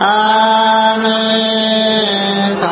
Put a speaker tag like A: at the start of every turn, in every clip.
A: 阿弥陀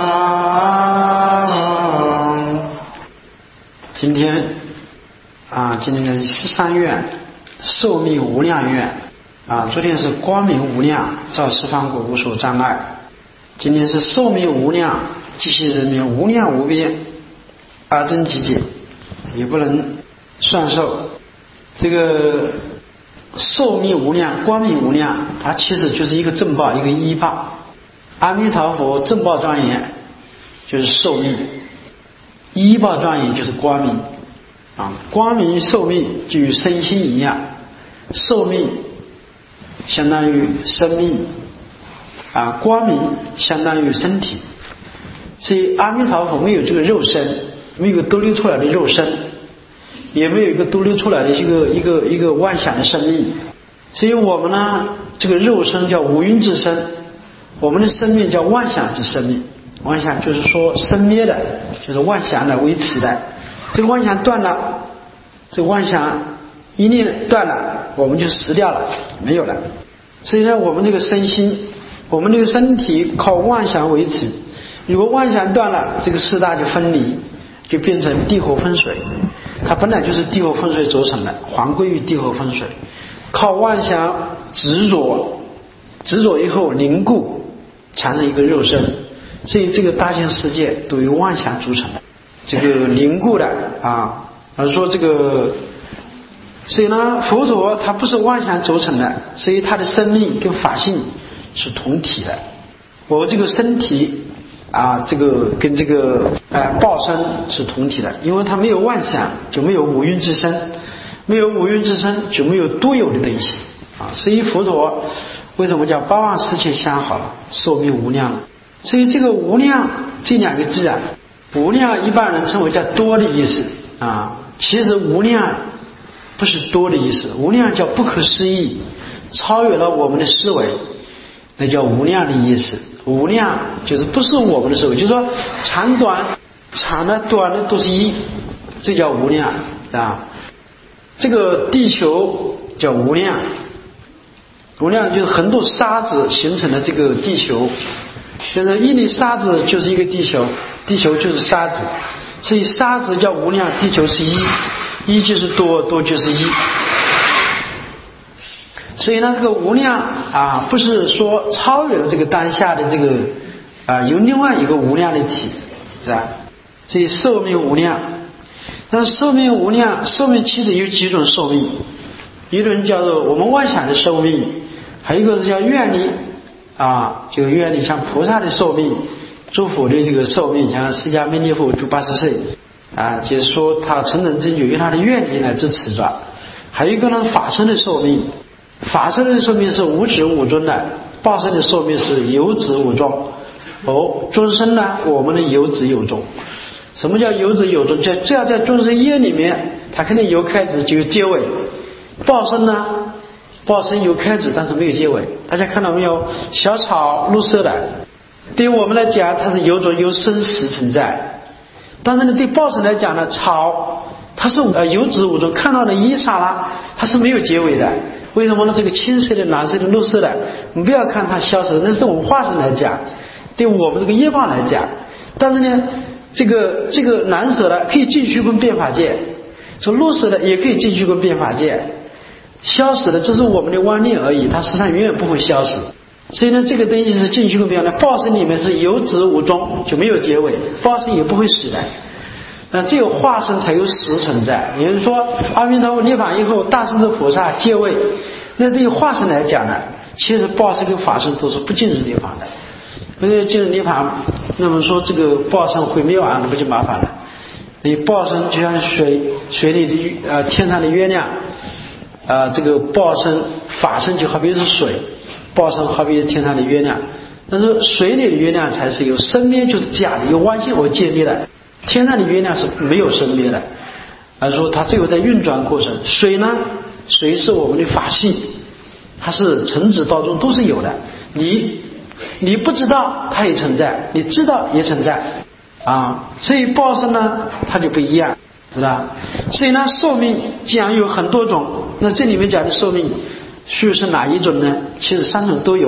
A: 佛。今天的13愿寿命无量愿昨天是光明无量，照十方国无所障碍。今天是寿命无量，积习人民无量无边，阿僧祇劫也不能算寿。这个寿命无量、光明无量，它其实就是一个正报，一个依报。阿弥陀佛正报庄严就是寿命，依报庄严就是光明光明寿命就与身心一样，寿命相当于生命光明相当于身体。所以阿弥陀佛没有这个肉身，没有一个独立出来的肉身，也没有一个独立出来的一个妄想的生命。所以我们呢，这个肉身叫五蕴之身，我们的生命叫妄想之生命。妄想就是说生灭的，就是妄想来维持的。这个妄想断了，这个妄想一念断了，我们就死掉了，没有了。所以呢，我们这个身心，我们这个身体靠妄想维持。如果妄想断了，这个四大就分离，就变成地火风水。它本来就是地火风水组成的，还归于地火风水。靠妄想执着以后凝固，产生一个肉身。所以这个大千世界都由妄想组成的，这个凝固的说这个，所以呢，佛陀它不是妄想组成的，所以它的生命跟法性是同体的。我这个身体这个跟这个报身是同体的，因为它没有妄想，就没有五蕴之身，没有五蕴之身就没有多有的东西所以佛陀为什么叫八万四千相好了，寿命无量了？所以这个无量这两个字无量一般人称为叫多的意思其实无量不是多的意思，无量叫不可思议，超越了我们的思维，那叫无量的意思。无量就是不是我们的思维，就是说长短的短的都是一，这叫无量这个地球叫无量，无量就是很多沙子形成的这个地球，就是一粒沙子就是一个地球，地球就是沙子，所以沙子叫无量，地球是一，一就是多，多就是一。所以呢，这个无量不是说超越了这个当下的这个有另外一个无量的体，是吧？所以寿命无量。但是寿命无量，寿命其实有几种寿命，一种叫做我们妄想的寿命，还有一个是叫愿力这个愿力，像菩萨的寿命，诸佛的这个寿命，像释迦牟尼佛就80岁就是说他成人正觉用他的愿力来支持着。还有一个呢，法身的寿命，法身的寿命是无始无终的，报身的寿命是有始无终。终身呢，我们的有始有终。什么叫有始有终？只要在终身业里面，它肯定有开始就有结尾。报身呢，报身有开始但是没有结尾。大家看到没有？小草绿色的，对于我们来讲它是有种有生死存在，但是呢，对报身来讲呢，草它是有始无终，看到的一刹那它是没有结尾的。为什么呢？这个青色的、蓝色的、绿色的，你不要看它消失，那是我们化身来讲，对我们这个业报来讲。但是呢，这个蓝色的可以进虚空变法界，说绿色的也可以进虚空变法界，消失的这是我们的妄念而已，它实际上永远不会消失。所以呢，这个东西是进虚空变法界，报身里面是有始无终，就没有结尾，报身也不会死的。只有化身才有死存在。也就是说，阿弥陀佛涅槃以后，大圣的菩萨借位，那对于化身来讲呢，其实报身跟法身都是不进入涅槃的。不是进入涅槃，那么说这个报身毁灭完，那不就麻烦了？你报身就像水里的天上的月亮这个报身法身就好比是水，报身好比是天上的月亮。但是水里的月亮才是有生灭，就是假的，有妄性而建立的。天上的月亮是没有生灭的，而说它只有在运转过程。水呢，水是我们的法性，它是从始到终都是有的。你不知道它也存在，你知道也存在所以报身呢它就不一样，知道？所以呢，寿命讲有很多种，那这里面讲的寿命是哪一种呢？其实3种都有。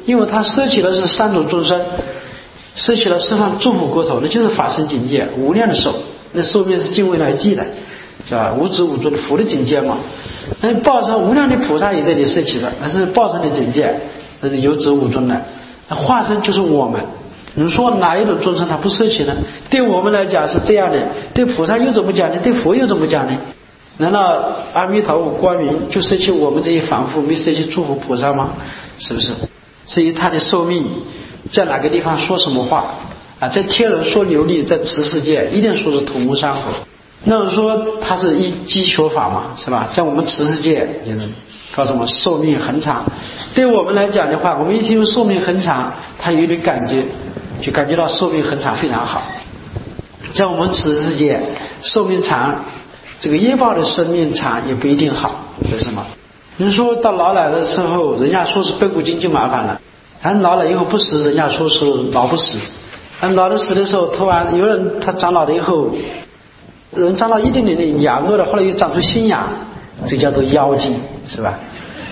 A: 因为他摄取的是三种众生，摄取了十方诸佛国土，那就是法身境界，无量的寿，那寿命是尽未来际的，是吧？无止无终的佛的境界嘛。那报身无量的菩萨也在这里摄取的，那是报身的境界，那是有止无终的。那化身就是我们。你说哪一种众生他不摄取呢？对我们来讲是这样的，对菩萨又怎么讲呢？对佛又怎么讲呢？难道阿弥陀佛光明就摄取我们这些凡夫，没摄取诸佛菩萨吗？是不是？至于他的寿命在哪个地方说什么话啊？在天人说流利，在此世界一定说是同无山河。那么说他是一机学法嘛，是吧？在我们此世界也能告诉我们寿命很长。对我们来讲的话，我们一听寿命很长，他有点感觉，就感觉到寿命很长，非常好。在我们此世界寿命长，这个业报的生命长也不一定好。为什么？你说到老来的时候，人家说是背骨精就麻烦了，咱老了以后不死，人家说是老不死。老的死的时候，突然有人他长老了以后，人长到一定年龄养过了，后来又长出新芽，这叫做妖精，是吧？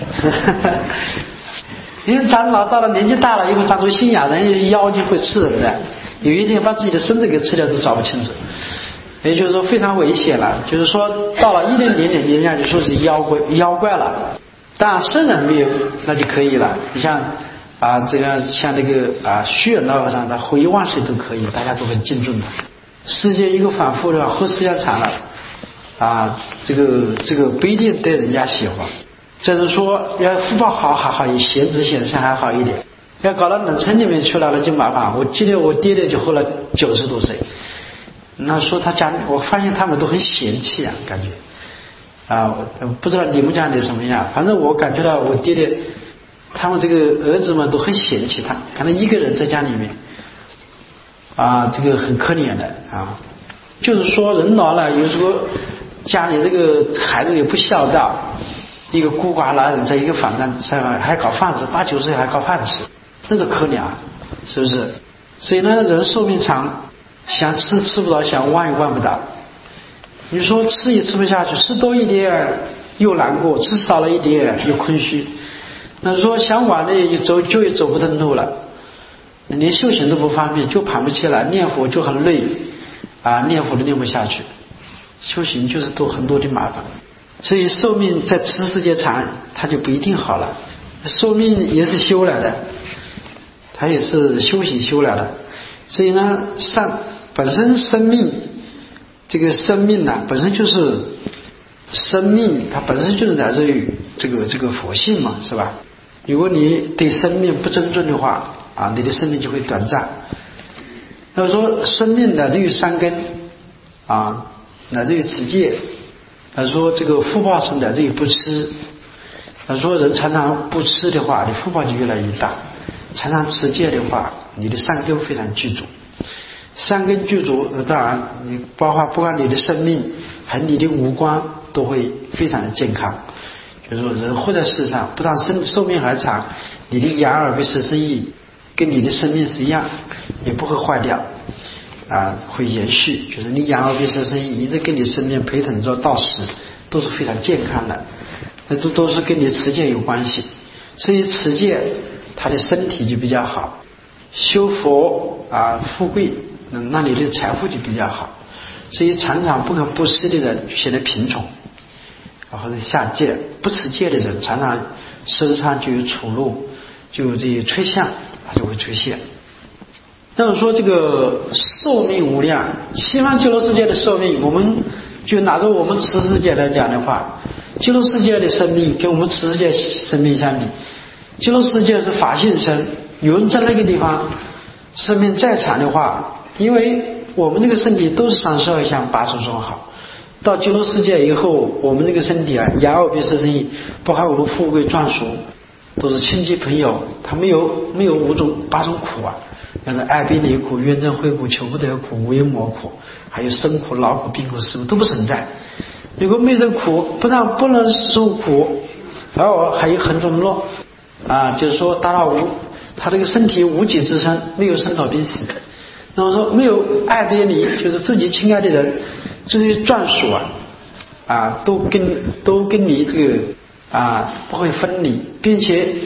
A: 因为长老到了年纪大了以后长出新芽，人家妖精会吃人的，有一天把自己的身子给吃掉都找不清楚，也就是说非常危险了。就是说到了一定年龄，人家就说是妖怪了。当然生人没有那就可以了。你像这个像那个虚远老和尚的活1万岁都可以，大家都很敬重的。世间一个反复的话，活时间长了这个不一定对人家喜欢。这是说要福报好还好，以贤子贤圣还好一点，要搞到冷尘里面去了就麻烦。我记得我爹爹就活了90多岁，那说他家，我发现他们都很嫌弃啊，感觉不知道你们家里什么样，反正我感觉到我爹爹他们这个儿子们都很嫌弃他，可能一个人在家里面这个很可怜的就是说人老了，有时候家里这个孩子也不孝道，一个孤寡老人在一个房间上还搞饭吃，8、9岁还搞饭吃，那个可怜是不是？所以呢，人寿命长，想吃吃不到，想忘也忘不到。你说吃也吃不下去，吃多一点又难过，吃少了一点又空虚。那说想往内一走就也走不动路了，连修行都不方便，就爬不起来，念佛就很累念佛都念不下去，修行就是很多的麻烦。所以寿命在此世界长，它就不一定好了。寿命也是修来的，它也是修行修来的。所以呢，本身生命这个生命本身就是生命，它本身就是来自于这个佛性嘛，是吧？如果你对生命不尊重的话你的生命就会短暂。那么说生命来自于三根来自于持戒。他说这个福报是来自于不吃。他说人常常不吃的话，你福报就越来越大；常常持戒的话，你的善根非常具足。善根具足，当然你不管你的生命和你的五官都会非常的健康。就是说人活在世上，不但寿命还长，你的眼耳鼻舌身意跟你的生命是一样，也不会坏掉会延续。就是你眼耳鼻舌身意一直跟你身边陪同着到死，都是非常健康的，那都是跟你持戒有关系。所以持戒他的身体就比较好，修佛富贵，那你的财富就比较好。所以常常不可不施的人显得贫穷或者下戒，不持戒的人常常身上就有楚露，就有这些吹相就会出现。那么说这个寿命无量，西方极乐世界的寿命，我们就拿着我们此世界来讲的话，极乐世界的生命跟我们此世界生命相比，极乐世界是法性生，有人在那个地方生命再长的话，因为我们这个身体都是32相80种好，到极乐世界以后，我们这个身体眼耳鼻舌身意，包括我们富贵壮俗，都是亲戚朋友，他没有8种苦像是爱别离苦、怨憎会苦、求不得苦、无有魔苦，还有生苦、老苦、病苦、死苦都不存在。如果没这苦，不能受苦，而还有很种乐就是说达到他这个身体无己之身，没有生老病死。那么说没有爱别离，就是自己亲爱的人，这些眷属都跟你这个不会分离，并且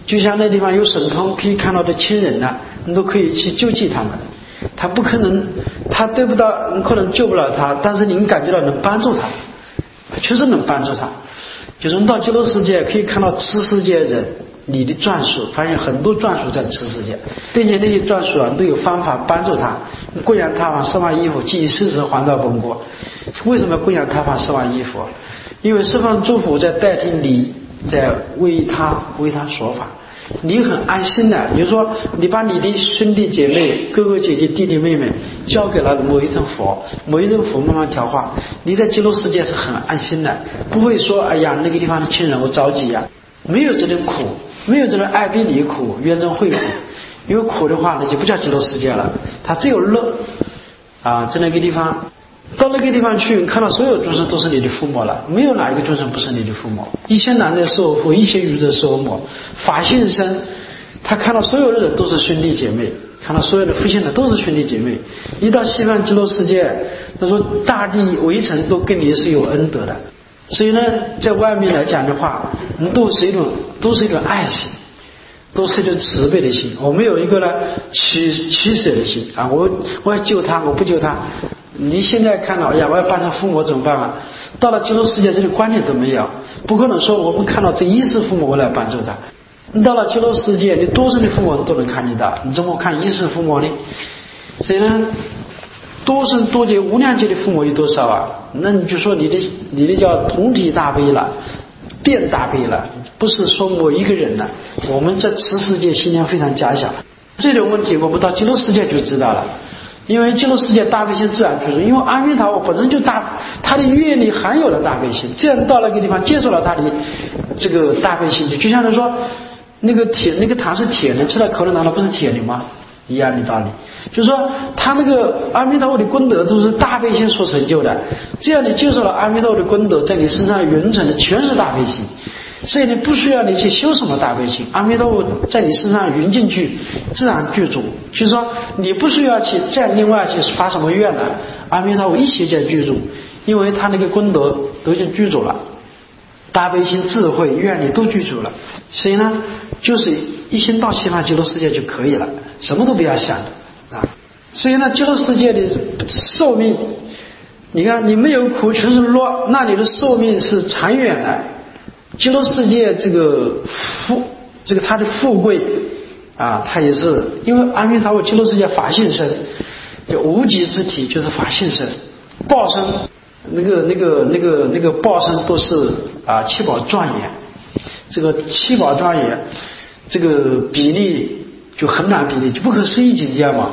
A: 就像那地方有神通可以看到的亲人呐，你都可以去救济他们。他不可能，他得不到，你可能救不了他，但是您感觉到能帮助他，确实能帮助他。就是你到极乐世界可以看到此世界人你的转述，发现很多转述在此世界，并且那些转述啊都有方法帮助他。供养他方十方衣佛，即世时还到本国。为什么供养他方十方衣佛？因为十方诸佛在代替你，在为他说法。你很安心的，比如说你把你的兄弟姐妹、哥哥姐姐、弟弟妹妹交给了某一尊佛，某一尊佛慢慢调化，你在极乐世界是很安心的，不会说哎呀那个地方的亲人我着急呀，没有这种苦，没有这种爱别离苦、冤憎会苦。因为苦的话那就不叫极乐世界了，它只有乐啊，在那个地方。到那个地方去，看到所有众生都是你的父母了，没有哪一个众生不是你的父母。一切男者是我父，一切女者是我母。法性身，他看到所有的人都是兄弟姐妹，看到所有的父亲的都是兄弟姐妹。一到西方极乐世界，他说大地围城都跟你是有恩德的，所以呢，在外面来讲的话，都是一种爱心。都是一种慈悲的心，我没有一个呢取舍的心啊！我要救他，我不救他。你现在看到，哎呀，我要帮助父母怎么办啊？到了极乐世界，这个观念都没有，不可能说我们看到这一世父母，我来帮助他。你到了极乐世界，你多生的父母都能看得到，你怎么看一世父母呢？所以呢，多生多劫无量劫的父母有多少啊？那你就说你的叫同体大悲了。变大悲了，不是说某一个人了。我们在此世界心量非常狭小，这种问题我们到极乐世界就知道了。因为极乐世界大悲心自然具足，因为阿弥陀佛本身就大，他的愿力含有了大悲心，这样到那个地方接受了他的这个大悲心，就像是说那个糖是铁的，吃到口里难道不是铁的吗？一样的道理，就是说他那个阿弥陀佛的功德都是大悲心所成就的，这样你接受了阿弥陀佛的功德，在你身上匀成的全是大悲心，所以你不需要你去修什么大悲心，阿弥陀佛在你身上匀进去，自然具足。就是说你不需要去再另外去发什么愿了，阿弥陀佛一起在具足，因为他那个功德都已经具足了，大悲心、智慧、愿力都具足了，所以呢，就是一心到西方极乐世界就可以了，什么都不要想的啊。所以呢，极乐世界的寿命，你看你没有苦全是乐，那你的寿命是长远的。极乐世界这个它的富贵啊，它也是因为阿弥陀佛极乐世界法性身，就无极之体就是法性身，报身那个报身都是啊七宝庄严，这个七宝庄严这个比例就很难比例，就不可思议境界嘛。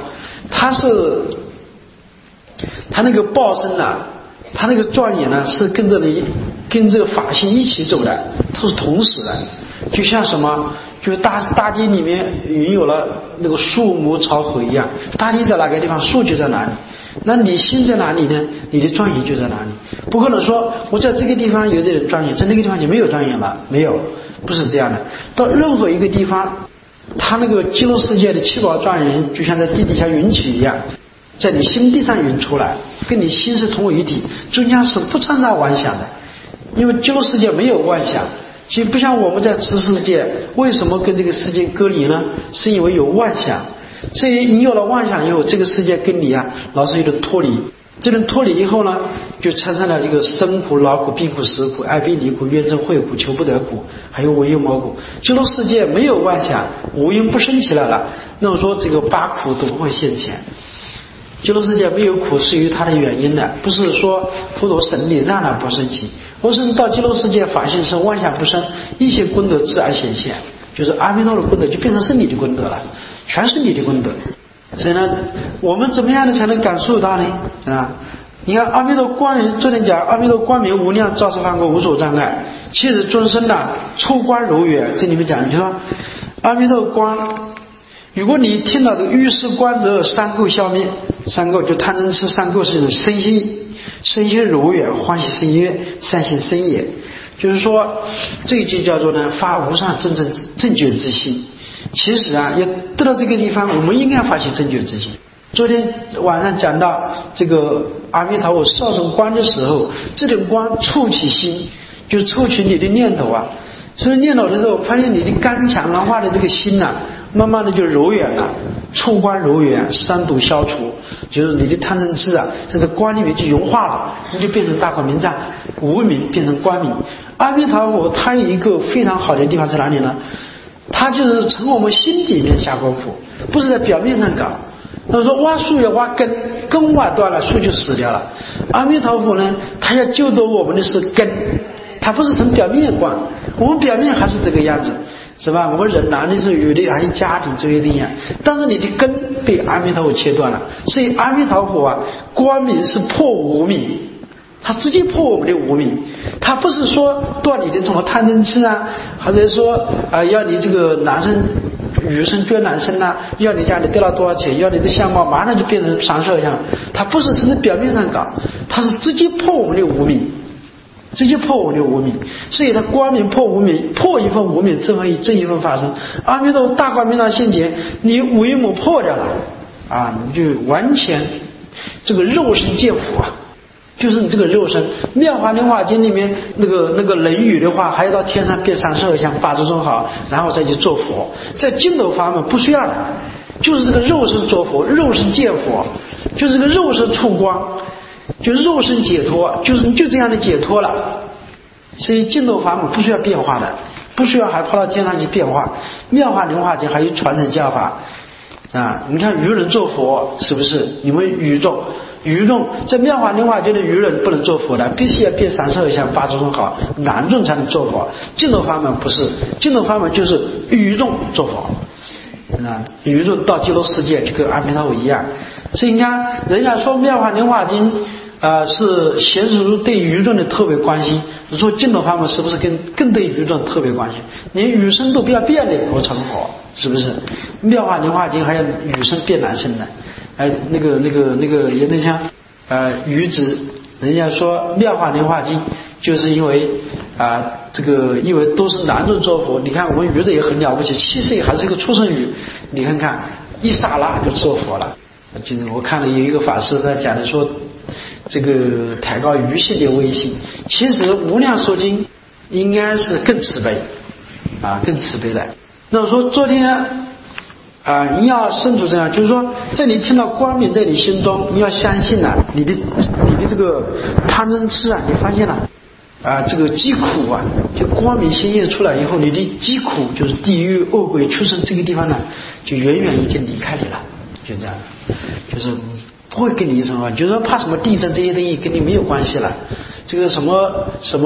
A: 他那个报身啊，他那个庄严呢是跟这个法性一起走的，它是同时的，就像什么，就是大地里面拥有了那个树木草禾一样，大地在哪个地方，树就在哪里。那你心在哪里呢？你的庄严就在哪里。不可能说我在这个地方有这种庄严，在那个地方就没有庄严了，没有，不是这样的。到任何一个地方，它那个极乐世界的七宝庄严就像在地底下云起一样，在你心地上云出来，跟你心是同为一体，中间是不掺杂妄想的。因为极乐世界没有妄想，所以不像我们在此世界，为什么跟这个世界隔离呢？是因为有妄想。所以你有了妄想以后，这个世界跟你啊老是有点脱离，这种脱离以后呢，就产生了这个生苦、劳苦、病苦、死苦、爱别离苦、怨憎会苦、求不得苦，还有无有魔苦。极乐世界没有妄想，无因不生起来了，那么说这个八苦都不会现前。极乐世界没有苦是有它的原因的，不是说佛陀神力让它不生起，而是到极乐世界法性生，妄想不生，一切功德自然显现，就是阿弥陀的功德就变成是你的功德了，全是你的功德。所以呢，我们怎么样的才能感受到呢？啊，你看阿弥陀光明，昨天讲阿弥陀光明无量，照十方国无所障碍，其实众生呢出观如远。这里面讲，你说阿弥陀光，如果你听到这个欲是观者，三垢消灭，三垢就贪嗔痴三垢是一种身心如远，欢喜生曰善心生也。就是说这一句叫做呢发无上正觉之心。其实啊，要得到这个地方，我们应该发起正觉之心。昨天晚上讲到这个阿弥陀佛少成观的时候，这种观触起心，就触起你的念头啊。 所以念叨的时候，发现你的刚强难化的这个心呐，慢慢的就柔远了，触观柔远，三毒消除，就是你的贪嗔痴啊，在这观里面就融化了，你就变成大光明藏，无明变成光明。阿弥陀佛他有一个非常好的地方在哪里呢？他就是从我们心里面下功夫，不是在表面上搞。他说挖树要挖根，根挖断了，树就死掉了。阿弥陀佛呢，他要救度我们的是根，他不是从表面观，我们表面还是这个样子，是吧？我们人男的是有的还有家庭这些东西，但是你的根被阿弥陀佛切断了，所以阿弥陀佛啊，光明是破无明，他直接破我们的无明，他不是说断你的什么贪嗔痴啊，或者说要你这个男生女生捐男生啊，要你家里得了多少钱，要你的相貌马上就变成三色相，他不是从表面上搞，他是直接破我们的无明，直接破我们的无明，所以他光明破无明，破一份无明，正一份发生。阿弥陀佛大光明堂现前，你为母破掉了啊，你就完全这个肉身见佛啊，就是你这个肉身。妙法莲华经里面那个人语的话，还要到天上变三十二相80种好，然后再去做佛。在净土法门不需要的，就是这个肉身做佛，肉身见佛，就是这个肉身触光，就是肉身解脱，就是你就这样的解脱了。所以净土法门不需要变化的，不需要还跑到天上去变化。妙法莲华经还有传承教法啊，你看愚人做佛是不是？你们愚众在妙法莲华经的愚人不能做佛的，必须要变32相80种好，男众才能做佛。净土法门不是，净土法门就是愚众做佛啊，愚众到极乐世界就跟阿弥陀佛一样。所以你看人家说妙法莲华经是贤实如对愚众的特别关心，你说净土法门是不是更对愚众特别关心？连女生都不要变的我成佛，是不是？妙法莲华经还要女生变男生的，那个有点像愚子，人家说妙法莲华经就是因为这个因为都是男众做佛，你看我们愚子也很了不起，7岁还是一个出生语，你看看一刹那就做佛了。就是我看了有一个法师在讲的说，这个抬高愚性的威信，其实无量寿经应该是更慈悲更慈悲的。那我说昨天你要深处这样，就是说在你听到光明在你心中，你要相信你的这个贪嗔痴你发现了这个疾苦就光明显现出来以后，你的疾苦就是地狱恶鬼畜生这个地方呢，就远远已经离开你了，就这样，就是不会跟你什么，就是说怕什么地震这些东西跟你没有关系了，这个什么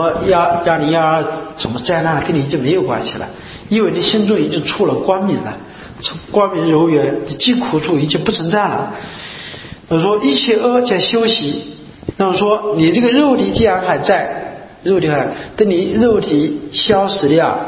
A: 1012什么灾难跟你已经没有关系了，因为你心中已经出了光明了，光明柔远，疾苦处已经不存在了。我说一切恶叫休息，那么说你这个肉体既然还在，等你肉体消失掉，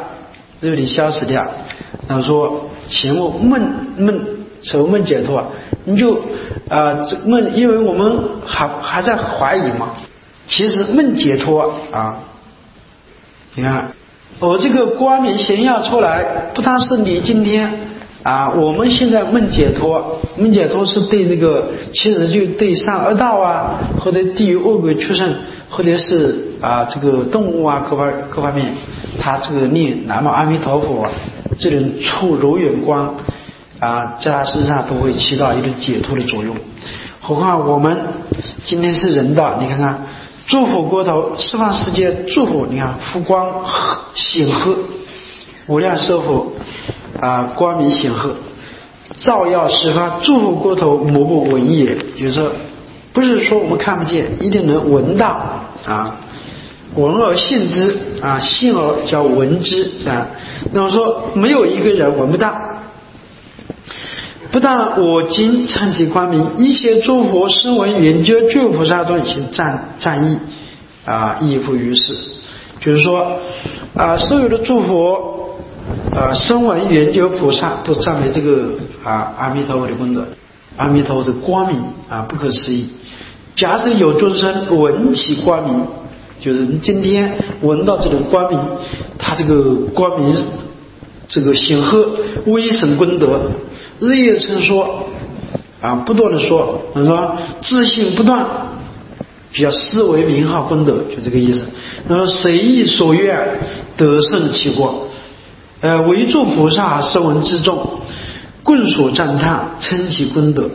A: 那么说前后梦解脱，你就梦，因为我们还在怀疑嘛，其实梦解脱你看我这个光明显要出来，不单是你今天我们现在梦解脱是对那个，其实就对上恶道或者地狱恶鬼畜生，或者是这个动物各方面，他这个念南无阿弥陀佛，这种触柔远光在他身上都会起到一种解脱的作用。何况我们今天是人道，你看看诸佛国头十方世界诸佛，你看福光显赫，无量寿佛光明显赫，照耀十方诸佛国头，莫不闻也。就是说不是说我们看不见，一定能闻到闻而信之信而叫闻之那么说没有一个人闻不到。不但我今参其光明，一切诸佛声闻缘觉具菩萨顿行赞意亦复于是。就是说所有的诸佛声闻缘觉菩萨都赞美这个阿弥陀佛的功德，阿弥陀佛的光明不可思议。假设有众生闻其光明，就是你今天闻到这种光明，他这个光明这个显赫威神功德，日夜称说不断的说，他说自信不断就叫思维名号功德，就这个意思。那么随意所愿，得胜其过。唯诸菩萨声闻之众，共所赞叹，称其功德。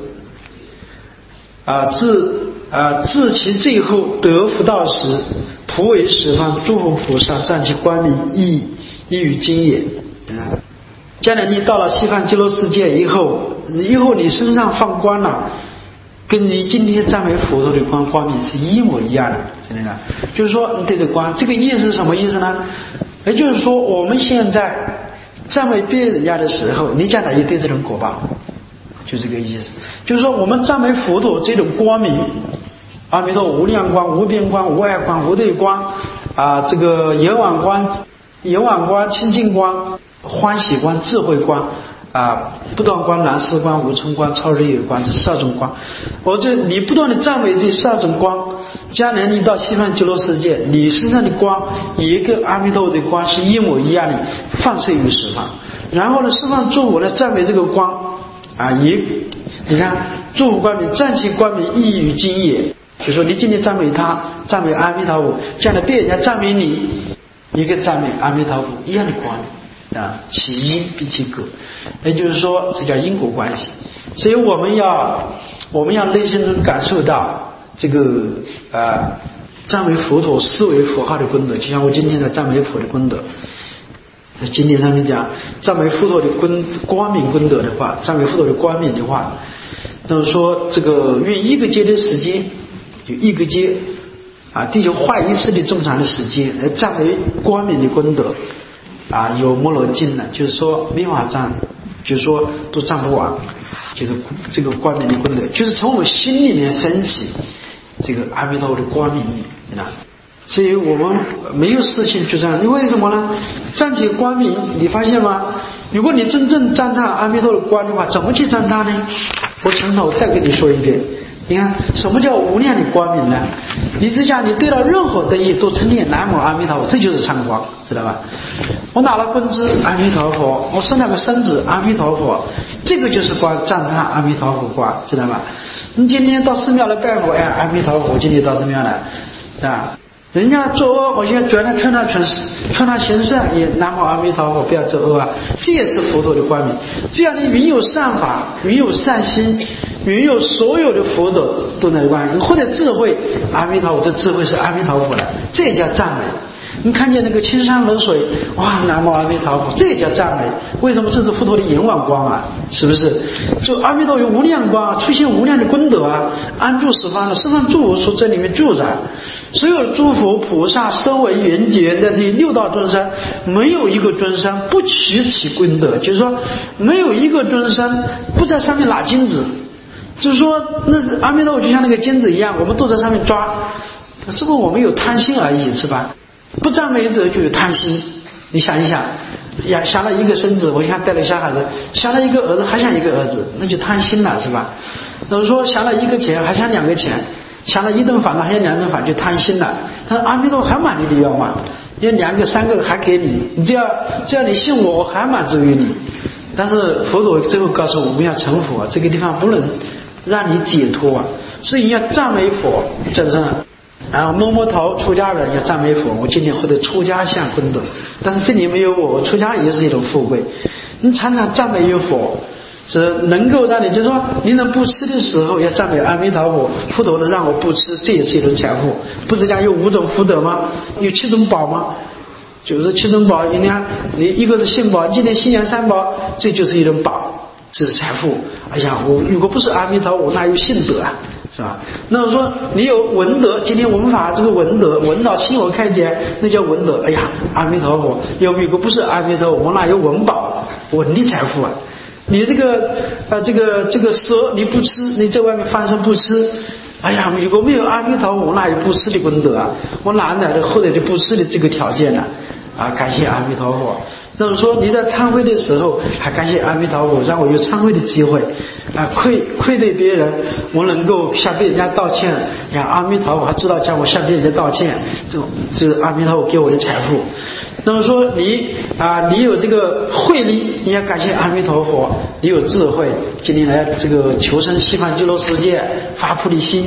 A: 至其最后得福道时，普为十方诸佛菩萨赞其光明亦于今也。将来你到了西方极乐世界以后你身上放光了，跟你今天赞美佛陀的光明是一模一样的，真的。就是说你对着光，这个意思是什么意思呢？也就是说我们现在赞美别人家的时候，你将来也对这种果报，就这个意思。就是说我们赞美佛陀这种光明，阿弥陀无量光、无边光、无碍光、无对光这个圆满光、清净光、欢喜光、智慧光不断光、难思光、无穷光、超日月光，这12种光。你不断的赞美这12种光，将来你到西方极乐世界，你身上的光也跟阿弥陀的光是一模一样的，放射于十方。然后呢，十方诸佛呢赞美这个光你看诸佛光明，赞其光明亦于今也。就是说你今天赞美他，赞美阿弥陀佛，将来别人家赞美你，你跟赞美阿弥陀佛一样的光明其因必其果。也就是说这叫因果关系。所以我们要内心中感受到这个赞美佛陀思维佛号的功德，就像我今天的赞美佛的功德。经典上面讲赞美佛陀的光明功德的话，赞美佛陀的光明的话，就是说这个用一个劫的时间，就一个劫地球换一次的正常的时间来赞美光明的功德有摩罗尽了，就是说没法赞，就是说都赞不完，就是这个光明的功德，就是从我心里面升起这个阿弥陀佛的光明力，知道。所以我们没有事情就这样，因为什么呢？赞其光明，你发现吗？如果你真正赞叹阿弥陀的光的话，怎么去赞叹呢？我从头再跟你说一遍。你看什么叫无量的光明呢？你只讲你对到任何东西都称念南无阿弥陀佛，这就是参光，知道吧？我拿了棍子阿弥陀佛，我伸了个身子阿弥陀佛，这个就是光赞叹阿弥陀佛光，知道吧？你今天到寺庙来拜佛，阿弥陀佛，我今天到寺庙来人家作恶，我现在劝他行善，也南无阿弥陀佛，不要作恶这也是佛陀的光明。只要你云有善法，云有善心，云有所有的佛德都能光明，或者智慧，阿弥陀佛，这智慧是阿弥陀佛的，这也叫赞美。你看见那个青山流水，哇，南无阿弥陀佛，这也叫赞美。为什么？这是佛陀的圆满光是不是？就阿弥陀有无量光出现无量的功德安住十方的十方诸佛所这里面住着，所有的诸佛菩萨声闻缘觉的这六道众生，没有一个众生不取其功德，就是说没有一个众生不在上面拿金子，就是说那是阿弥陀佛就像那个金子一样，我们都在上面抓，只不过我们有贪心而已，是吧？不赞美者就有贪心。你想一想，想了一个孙子，我想带了小孩子，想了一个儿子还想一个儿子，那就贪心了，是吧？那么说想了一个钱还想2个钱，想了一顿饭还想2顿饭，就贪心了。他说阿弥陀佛还满你的愿望，要2个3个还给你，你只要你信我，我还满足于你。但是佛陀最后告诉我们要成佛这个地方不能让你解脱所以要赞美佛，真正然后摸摸头，出家人要赞美佛，我今天获得出家相功德。但是这里没有我，出家也是一种富贵。你常常赞美于佛，是能够让你，就是说你能不吃的时候要赞美阿弥陀佛，佛陀能让我不吃，这也是一种财富。不是讲有5种福德吗？有7种宝吗？就是7种宝。你看，你一个是信宝，今天信仰3宝，这就是一种宝，这是财富。哎呀，我如果不是阿弥陀佛，那有信德是吧？那么说你有文德，今天文法这个文德，闻到心我开解，那叫文德。哎呀，阿弥陀佛，如果不是阿弥陀佛，我哪有文宝文的财富你这个蛇你不吃，你在外面放生不吃，哎呀，如果没有阿弥陀佛，我哪有不吃的功德我哪来的后来的不吃的这个条件呢感谢阿弥陀佛。那么说你在忏悔的时候还感谢阿弥陀佛，让我有忏悔的机会愧对别人，我能够向别人家道歉阿弥陀佛还知道叫我向别人家道歉，这是阿弥陀佛给我的财富。那么说你有这个慧力，你要感谢阿弥陀佛，你有智慧，今天来这个求生西方极乐世界发菩提心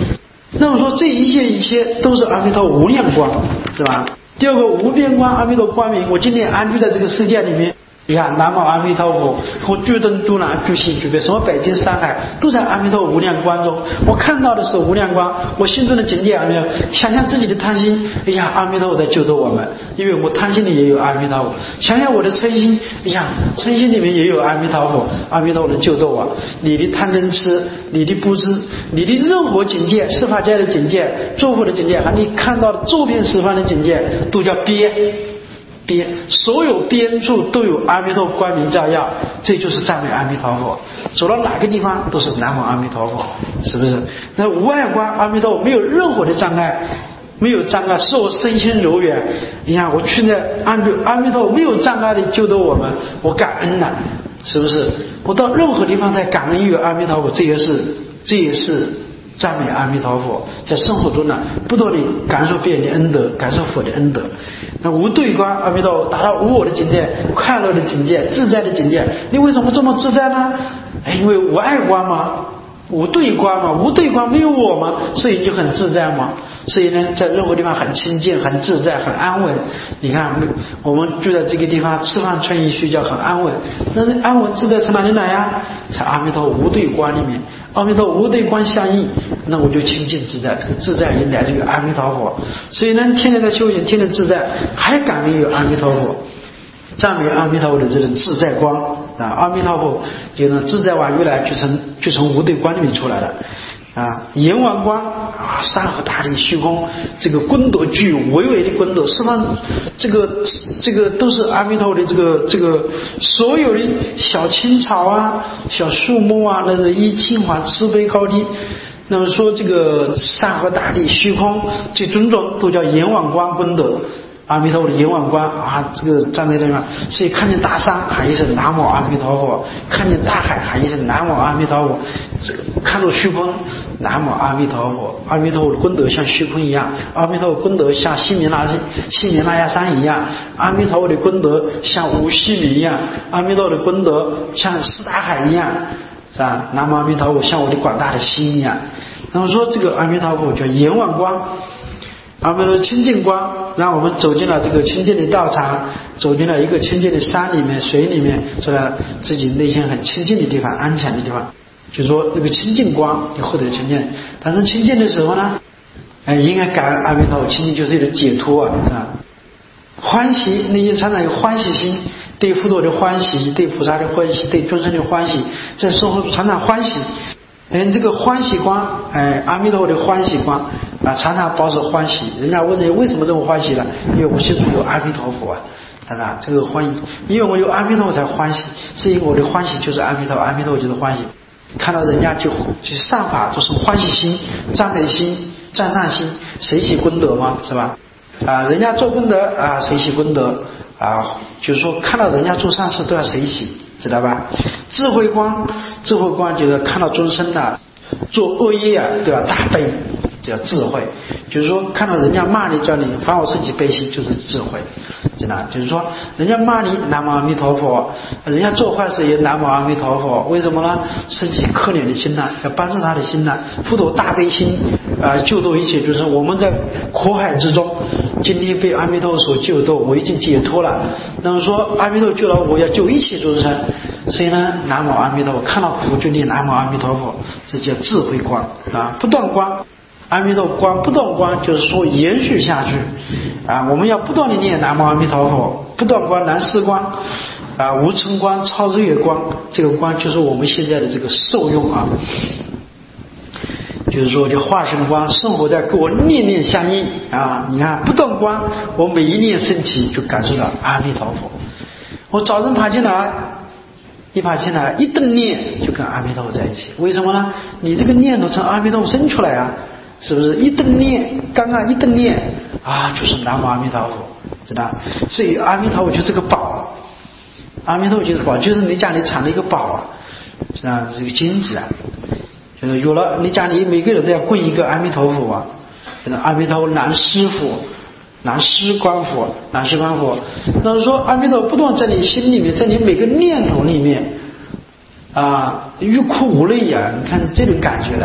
A: 那么说这一切都是阿弥陀无量光，是吧？第二个无边光，阿弥陀光明，我今天安居在这个世界里面，你看南无阿弥陀佛，我具灯诸南具心具备，什么北京山海都在阿弥陀无量光中，我看到的是无量光，我心中的境界阿弥陀，想想自己的贪心，哎呀阿弥陀佛在救度我们，因为我贪心里也有阿弥陀佛，想想我的嗔心，哎呀嗔心里面也有阿弥陀佛，阿弥陀佛能救度我，你的贪嗔痴，你的不知，你的任何境界，十法界的境界，诸佛的境界，和你看到的周遍十方的境界，都叫边，所有边处都有阿弥陀光明照耀，这就是赞美阿弥陀佛。走到哪个地方都是南无阿弥陀佛，是不是？那无碍光阿弥陀佛没有任何的障碍，没有障碍，使我身心柔软。你看我去在阿弥陀佛没有障碍的救度我们，我感恩了，是不是？我到任何地方在感恩于阿弥陀佛，这也是赞美阿弥陀佛，在生活中呢，不断地感受别人的恩德，感受佛的恩德。那无对光阿弥陀佛达到无我的境界，快乐的境界，自在的境界。你为什么这么自在呢？因为无碍光嘛，无对光嘛，无对光没有我嘛，所以就很自在嘛。所以呢，在任何地方很清净、很自在、很安稳。你看，我们住在这个地方，吃饭穿衣睡觉很安稳。但是安稳自在从哪里来呀？在阿弥陀无对光里面，阿弥陀无对光相应，那我就清净自在。这个自在也来自于阿弥陀佛。所以呢，天天在修行，天天自在，还感恩于阿弥陀佛，赞美阿弥陀佛的这种自在光啊！阿弥陀佛就从自在王如来就从无对光里面出来了。阎王光啊，山河大地虚空，这个功德具有巍巍的功德，十方这个都是阿弥陀的这个所有的小青草啊、小树木啊，那是依清华慈悲高低。那么说这个山河大地虚空，这种种都叫阎王光功德。阿弥陀佛的阎王光啊，这个站在那边，所以看见大山喊一声南无阿弥陀佛，看见大海喊一声南无阿弥陀佛，看到虚空南无阿弥陀佛。阿弥陀佛的功德像虚空一样，阿弥陀佛功德像西绵拉雅山一样，阿弥陀佛的功德像无须弥一样，阿弥陀佛的功德像四大海一样，是吧？南无阿弥陀佛像我的广大的心一样。那么说这个阿弥陀佛叫阎王光。阿弥陀佛清净光，让我们走进了这个清净的道场，走进了一个清净的山里面、水里面，走到自己内心很清净的地方、安全的地方。就是说那个清净光，你获得清净。但是清净的时候呢，应该感恩阿弥陀佛，清净就是一种解脱啊，是吧？欢喜，内心常常有欢喜心，对佛陀的欢喜，对菩萨的欢喜，对众生的欢喜，在生活中常常欢喜。这个欢喜光，阿弥陀佛的欢喜光啊，常常保持欢喜。人家问你为什么这么欢喜了？因为我心中有阿弥陀佛啊，当然这个欢喜，因为我有阿弥陀佛才欢喜，是因为我的欢喜就是阿弥陀佛，阿弥陀佛就是欢喜。看到人家就善法，就是欢喜心、赞美心、赞叹心，谁喜功德嘛，是吧？人家做功德啊，谁喜功德啊？就是说看到人家做善事都要谁喜。知道吧？智慧光就是看到众生啊做恶业啊都要大悲，这叫智慧。就是说看到人家骂你叫你凡我升起悲心，就是智慧。知道？就是说人家骂你南无阿弥陀佛，人家做坏事也南无阿弥陀佛，为什么呢？升起可怜的心呢，要帮助他的心呢，佛陀大悲心救度一切。就是我们在苦海之中，今天被阿弥陀佛所救度，我已经解脱了。那么说阿弥陀佛救了我，要救一切众生，所以呢南无阿弥陀佛，看到苦就念南无阿弥陀佛，这叫智慧光啊，不断光。阿弥陀光不断光，就是说延续下去我们要不断的念南无阿弥陀佛，不断光南师光无尘光、超日月光，这个光就是我们现在的这个受用就是说这化身光，生活在跟我念念相应你看不断光，我每一念升起就感受到阿弥陀佛。我早晨爬进来，一顿念就跟阿弥陀佛在一起。为什么呢？你这个念头从阿弥陀佛生出来是不是？一顿念，刚刚一顿念就是南无阿弥陀佛，知道？所以阿弥陀佛就是个宝，阿弥陀佛就是宝，就是你家里藏了一个宝是吧？这个金子就是有了，你家里每个人都要供一个阿弥陀佛阿弥陀佛南师佛、南师观佛、南师观佛。那么说阿弥陀佛不断在你心里面，在你每个念头里面欲哭无泪你看这种感觉的，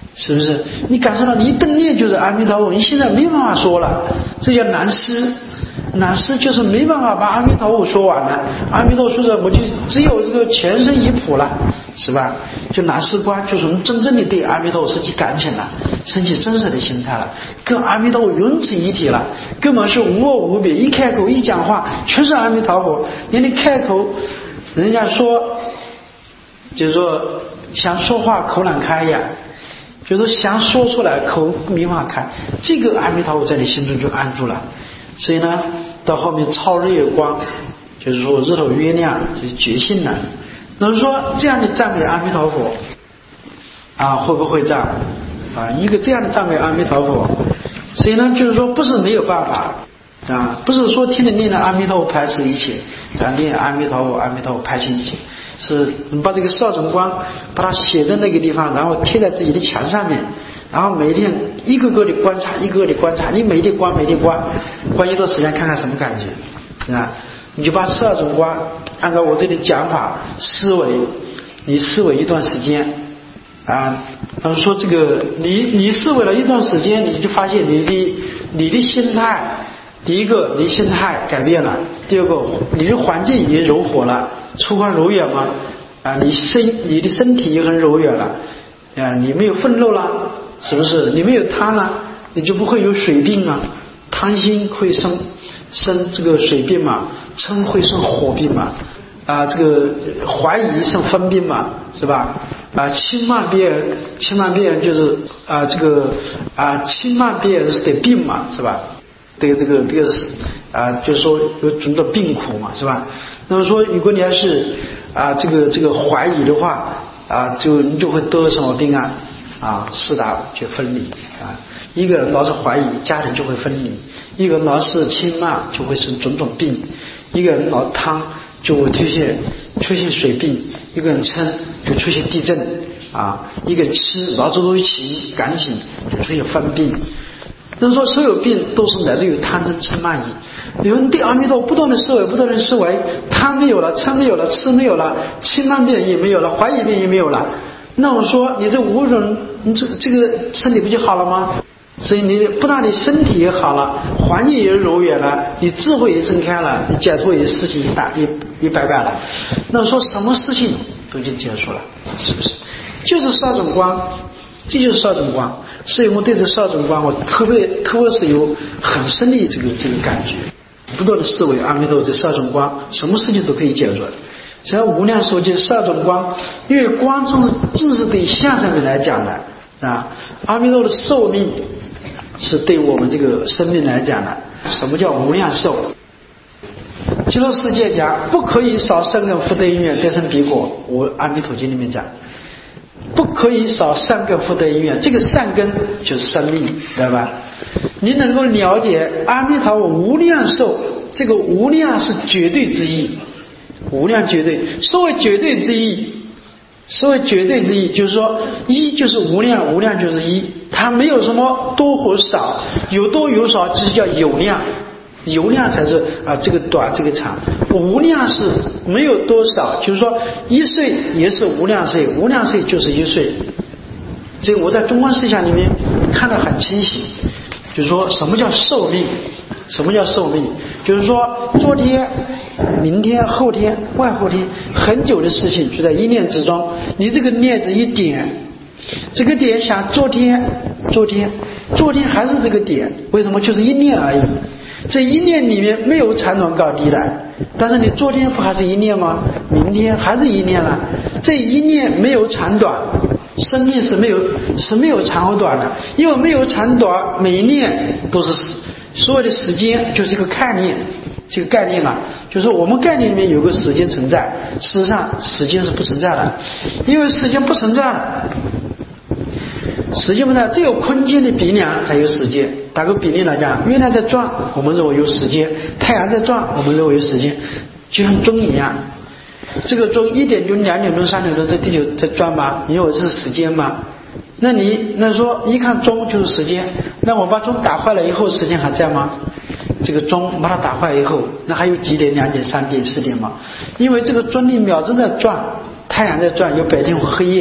A: 是不是？你感受到你一顿念就是阿弥陀佛，你现在没办法说了，这叫难思。难思就是没办法把阿弥陀佛说完了，阿弥陀佛说着我就只有这个全身一普了，是吧？就难思观，就是我们真正的对阿弥陀佛升起感情了，升起真实的心态了，跟阿弥陀佛融成一体了，根本是无我无别，一开口一讲话全是阿弥陀佛。你开口，人家说就是说想说话口难开呀，就是想说出来口没法开，这个阿弥陀佛在你心中就安住了。所以呢，到后面超日月光，就是说日头月亮，就是觉性了。那么说这样的赞美阿弥陀佛啊，会不会这样啊？一个这样的赞美阿弥陀佛，所以呢，就是说不是没有办法啊，不是说听着念的阿弥陀佛排斥一切，咱念阿弥陀佛阿弥陀佛排斥一切，是你把这个少总观把它写在那个地方，然后贴在自己的墙上面。然后每天一个个的观察，一个个的观察，你每天观一段时间看看什么感觉，是吧？你就把12种观按照我这里讲法思维，你思维一段时间啊。他们说这个你思维了一段时间，你就发现你的心态，第一个你心态改变了，第二个你的环境也柔和了，粗宽柔远嘛啊，你的身体也很柔远了啊，你没有愤怒了。是不是你没有贪了，你就不会有水病啊？贪心会生这个水病嘛，嗔会生火病嘛，啊，这个怀疑生疯病嘛，是吧？啊，轻慢别人就是啊，这个啊，轻慢别人是得病嘛，是吧？这个是啊，就是说有种种病苦嘛，是吧？那么说，如果你要是啊，这个怀疑的话啊，你就会得什么病啊？啊，四大就分离啊！一个人老是怀疑，家庭就会分离；一个人老是轻慢，就会生种种病；一个人老贪，就会出现水病；一个人嗔，就出现地震啊；一个人痴，老是为情感情，就出现疯病。那说所有病都是来自于贪嗔痴慢疑。有人对阿弥陀不断的思维，贪没有了，嗔没有了，痴没有了，轻慢病也没有了，怀疑病也没有了。那我说你这五种，你这个身体不就好了吗？所以你不但你身体也好了，环境也柔远了，你智慧也睁开了，你解脱也事情一拜拜了。那我说什么事情都已经结束了，是不是？就是少种观，这就是少种观。所以我对这少种观，我特别是有很深的这个感觉，不断的思维阿弥陀这少种观，什么事情都可以解决。只要无量寿经12种光，因为光正是对相上面来讲的啊。阿弥陀的寿命是对我们这个生命来讲的。什么叫无量寿？极乐世界讲不可以少善根福德因缘得生彼果。我阿弥陀经里面讲，不可以少善根福德因缘，这个善根就是生命，知道吧？你能够了解阿弥陀佛无量寿，这个无量是绝对之意。无量绝对，所谓绝对之意，就是说一就是无量，无量就是一，它没有什么多或少，有多有少，这是叫有量，有量才是啊这个短这个长，无量是没有多少，就是说一岁也是无量岁，无量岁就是一岁。这个我在中观思想里面看得很清晰，就是说什么叫寿命？什么叫寿命？就是说昨天、明天、后天、外后天，很久的事情就在一念之中。你这个念子一点，这个点想昨天还是这个点，为什么？就是一念而已。这一念里面没有长短高低的，但是你昨天不还是一念吗？明天还是一念了。这一念没有长短，生命是没有长和短的，因为没有长短，每一念都是。所有的时间就是一个概念，这个概念啊，就是我们概念里面有个时间存在，事实上时间是不存在的，因为时间不存在了，时间不存在，只有空间的比量才有时间。打个比例来讲，月亮在转，我们认为有时间；太阳在转，我们认为有时间，就像钟一样。这个钟1点钟、2点钟、3点钟在地球在转吧，你认为是时间吗？那说一看钟就是时间，那我把钟打坏了以后，时间还在吗？这个钟把它打坏以后，那还有几点、2点、3点、4点吗？因为这个钟的秒针在转，太阳在转，有白天和黑夜，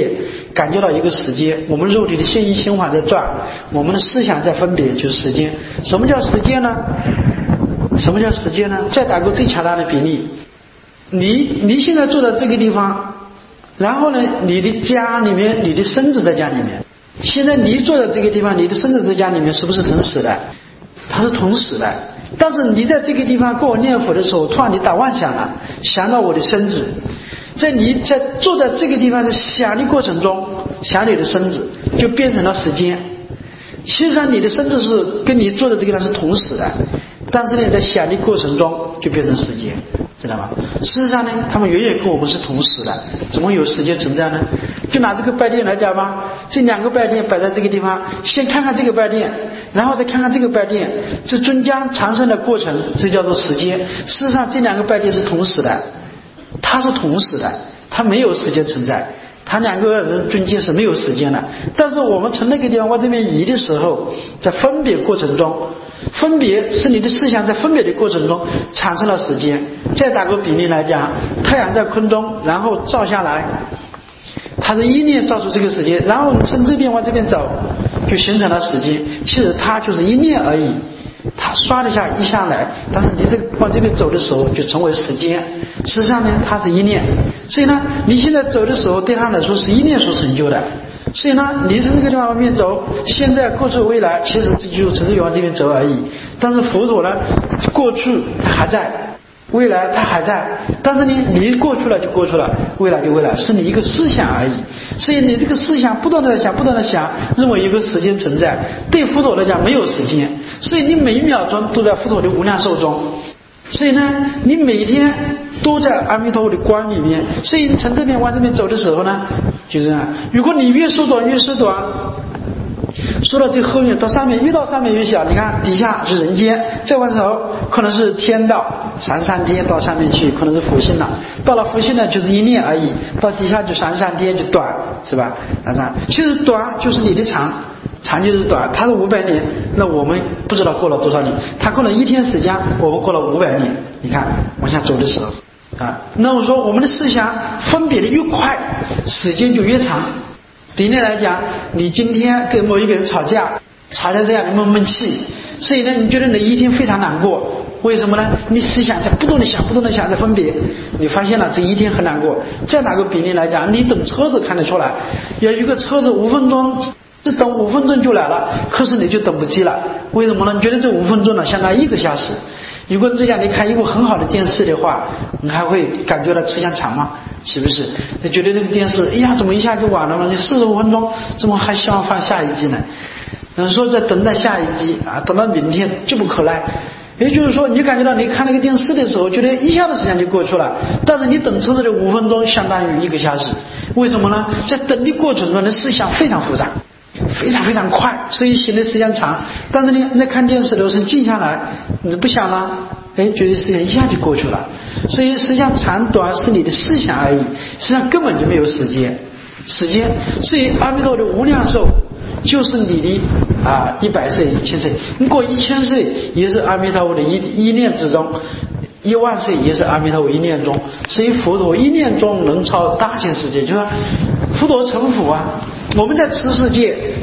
A: 感觉到一个时间，我们肉体的血液循环在转，我们的思想在分别，就是时间。什么叫时间呢？什么叫时间呢？再打个最恰当的比例，你现在坐在这个地方，然后呢，你的家里面，你的身子在家里面。现在你坐在这个地方，你的身子在家里面，是不是同时的？它是同时的。但是你在这个地方跟我念佛的时候，突然你打妄想了，想到我的身子，你在坐在这个地方的想的过程中，想你的身子，就变成了时间。其实上你的身子是跟你坐在这个地方是同时的，但是呢，在想的过程中就变成时间，知道吗？事实上呢，他们远远跟我们是同时的，怎么有时间存在呢？就拿这个拜殿来讲吧，这2个拜殿摆在这个地方，先看看这个拜殿，然后再看看这个拜殿，这中间产生的过程，这叫做时间。事实上，这2个拜殿是同时的，它是同时的，它没有时间存在。他2个人中间是没有时间的，但是我们从那个地方往这边移的时候，在分别过程中，分别是你的思想在分别的过程中产生了时间。再打个比例来讲，太阳在空中，然后照下来，它的意念照出这个时间，然后你从这边往这边走，就形成了时间。其实它就是一念而已，它刷了一下来，但是你这个往这边走的时候就成为时间。实际上呢，它是一念，所以呢，你现在走的时候对他来说是一念所成就的。所以呢，你从这个地方往边走，现在、过去、未来，其实这就只是往这边走而已。但是佛陀呢，过去它还在，未来它还在，但是呢，你过去了就过去了，未来就未来，是你一个思想而已。所以你这个思想不断的想，不断的想，认为有个时间存在。对佛陀来讲没有时间，所以你每1秒钟都在佛陀的无量寿中。所以呢，你每天都在阿弥陀佛的光里面。所以你从这边往这边走的时候呢，就这样。如果你越缩短越缩短，说到最后面到上面，越到上面越小。你看底下是人间，再往走可能是天道，上天到上面去可能是佛性了。到了佛性呢，就是一念而已。到底下就上天就短，是吧？其实短就是你的长。长就是短，它是500年，那我们不知道过了多少年，它过了1天时间，我们过了500年。你看往下走的时候那我说我们的思想分别的越快，时间就越长。比例来讲，你今天跟某一个人吵架这样你闷闷气，所以呢，你觉得那一天非常难过。为什么呢？你思想在不断的想，在分别，你发现了这一天很难过。再拿个比例来讲，你等车子看得出来，有一个车子5分钟。等5分钟就来了，可是你就等不及了。为什么呢？你觉得这5分钟呢相当于1个小时。如果这样你看一部很好的电视的话，你还会感觉到时间长吗？是不是？你觉得这个电视，哎呀，怎么一下就完了吗？你45分钟，怎么还希望放下一集呢？说在等待下一集等到明天就不可耐。也就是说，你感觉到你看那个电视的时候，觉得一下子时间就过去了，但是你等车子的5分钟相当于1个小时。为什么呢？在等的过程中的思想非常复杂，非常非常快，所以显得时间长。但是呢，那看电视的时候静下来，你不想了，觉得时间一下就过去了。所以实际上长短是你的思想而已，实际上根本就没有时间。所以阿弥陀佛的无量寿就是你的100岁、1000岁，你过1000岁也是阿弥陀佛的一念之中，1万岁也是阿弥陀佛一念中。所以佛陀一念中能超大千世界，就是说佛陀成佛我们在此世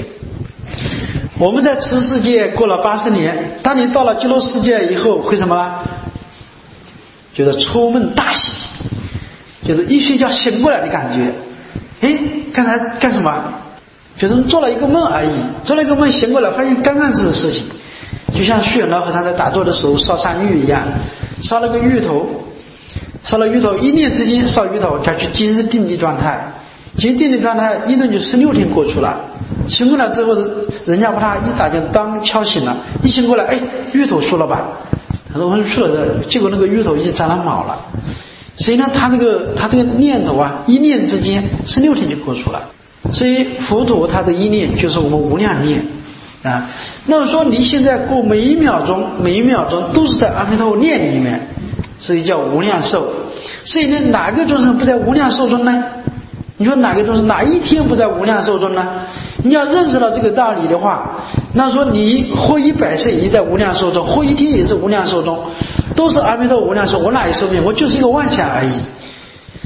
A: 界过了80年，当你到了极乐世界以后会什么？就是初梦大醒，就是一睡觉醒过来的感觉。刚才干什么？就是做了一个梦而已，做了一个梦醒过来，发现刚刚是事情。就像虚远老和尚在打坐的时候烧山芋一样，烧了个芋头，一念之间烧芋头，他去进入定力状态，进定力状态一顿就16天过去了。醒过来之后，人家把他一打将当敲醒了，一醒过来，芋头熟了吧？他说我们去了，结果那个芋头已经长了毛了。所以呢，他这个念头一念之间16天就过去了。所以佛陀他的一念就是我们无量念那么说你现在过每一秒钟都是在阿弥陀佛念里面，所以叫无量寿。所以呢，哪个众生不在无量寿中呢？你说哪个众生哪一天不在无量寿中呢？你要认识到这个道理的话，那说你活100岁也在无量寿中，活1天也是无量寿中，都是阿弥陀佛无量寿。我哪有寿命？我就是一个妄想而已。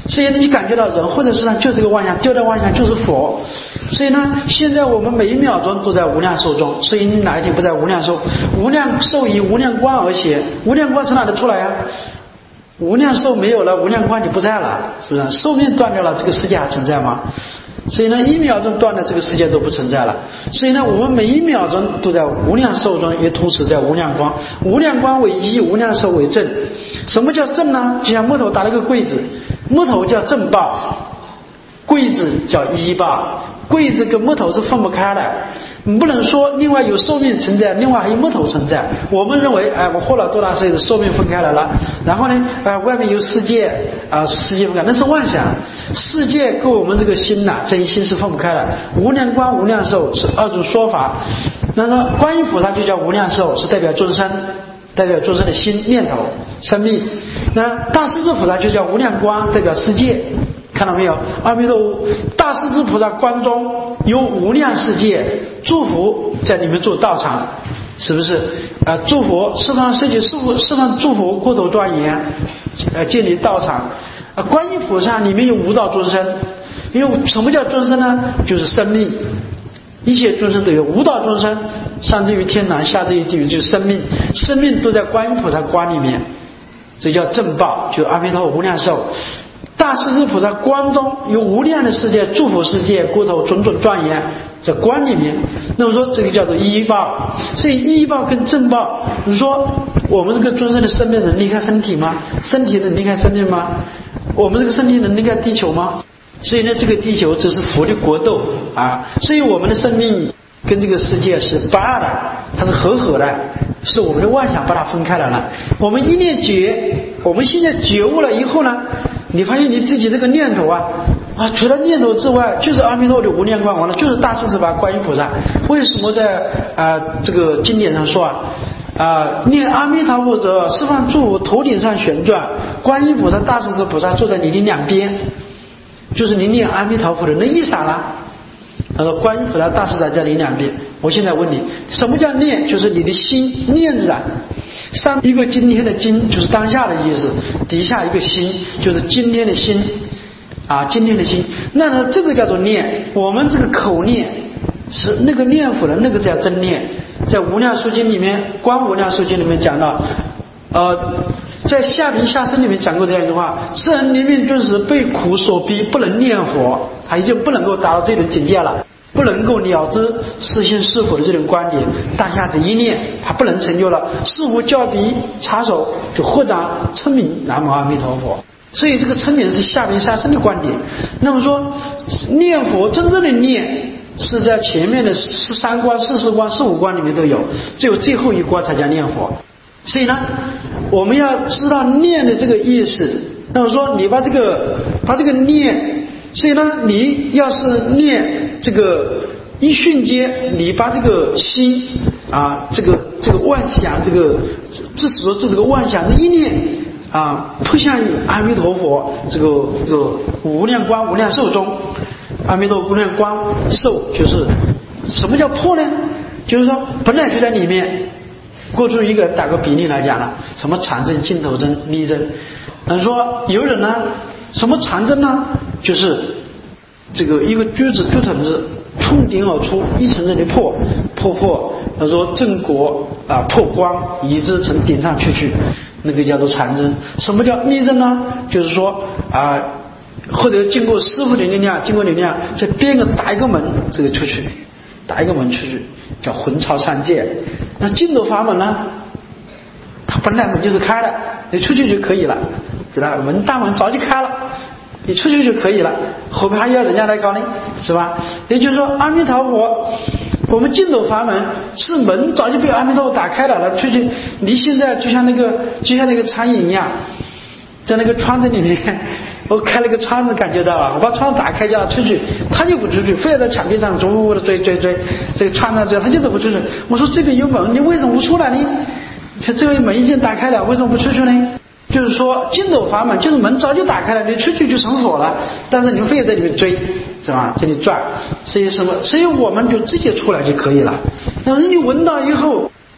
A: 所以你感觉到人活在世上就是个妄想，丢掉妄想就是佛。所以呢，现在我们每一秒钟都在无量寿中，所以你哪一天不在无量寿？无量寿以无量光而显，无量光从哪里出来啊？无量寿没有了，无量光就不在了，是不是？寿命断掉了，这个世界还存在吗？所以呢，一秒钟断了，这个世界都不存在了。所以呢，我们每一秒钟都在无量寿中，也同时在无量光。无量光为一，无量寿为正。什么叫正呢？就像木头打了个柜子，木头叫正报，柜子叫一报。柜子跟木头是分不开的，你不能说另外有寿命存在，另外还有木头存在。我们认为，我活了多大岁数，寿命分开来了，然后呢，外面有世界世界分开，那是妄想。世界跟我们这个心真心是分不开的。无量光、无量寿是二种说法。那么观音菩萨就叫无量寿，是代表众生，代表众生的心念头、生命。那大势至菩萨就叫无量光，代表世界。看到没有？阿弥陀佛，大势至菩萨光中有无量世界，诸佛在里面做道场，是不是？诸佛释放世界，释放诸佛过头庄严，建立道场。观音菩萨里面有无道众生，因为什么叫众生呢？就是生命。一切众生都有，无道众生上至于天堂，下至于地狱，就是生命，生命都在观音菩萨光里面，这叫正报，就阿弥陀佛无量寿。大势至菩萨光中有无量的世界，诸佛世界过头种种庄严，在光里面。那么说这个叫做依报。所以依报跟正报，你说我们这个众生的生命能离开身体吗？身体能离开生命吗？我们这个身体能离开地球吗？所以呢，这个地球只是佛的国度所以我们的生命跟这个世界是不二的，它是合合的，是我们的妄想把它分开来了。我们一念觉，我们现在觉悟了以后呢，你发现你自己这个念头除了念头之外，就是阿弥陀佛的无量光，完了就是大势至菩萨观音菩萨。为什么在这个经典上说念阿弥陀佛者，释放诸佛头顶上旋转，观音菩萨、大势至菩萨坐在你的两边，就是你念阿弥陀佛的那一刹那。他说观音菩萨、大势至在你两边。我现在问你，什么叫念？就是你的心念字上一个今天的今就是当下的意思，底下一个心就是今天的心今天的心。那呢，这个叫做念。我们这个口念是那个念佛的那个叫真念。在无量寿经里面，观无量寿经里面讲到在下品下生里面讲过这样一句话：此人临命终时被苦所逼，不能念佛，他已经不能够达到这种境界了，不能够了知是心是佛的这种观点。当下这一念他不能成就了，是无教鼻插手就合掌称名南无阿弥陀佛。所以这个称名是下品下生的观点。那么说念佛真正的念是在前面的13观、44观、45观里面都有，只有最后一关才叫念佛。所以呢，我们要知道念的这个意思。那么说你把这个念，所以呢，你要是念这个一瞬间，你把这个心这个妄想，自始至这个妄想的一念扑向于阿弥陀佛这个无量光无量寿中。阿弥陀无量光寿就是什么叫破呢？就是说本来就在里面。过去一个打个比例来讲了，什么长针、镜头针、密针。说有人呢，什么长针呢？就是这个一个锯藤子冲顶而出，一层层的破。他说正果破光，移之从顶上去，那个叫做长针。什么叫密针呢？就是说或者经过师父的力量，经过力量，在边上打一个门，这个出去。打一个门出去叫魂超三界。那净土法门呢，它本来门就是开的，你出去就可以了，知道门大门早就开了，你出去就可以了，后面还要人家来搞呢，是吧？也就是说阿弥陀佛，我们净土法门是门早就被阿弥陀佛打开了，出去你现在就像那个苍蝇一样，在那个窗子里面我开了个窗子，感觉到我把窗子打开叫他出去，他就不出去，非要在墙壁上逐的追这个窗子追，他就走不出去。我说这边有门，你为什么不出来呢？这位门已经打开了，为什么不出去呢？就是说净土法门就是门早就打开了，你出去就成佛了，但是你非要在里面追，是吧？这里转，所以我们就直接出来就可以了。那么你闻到以后，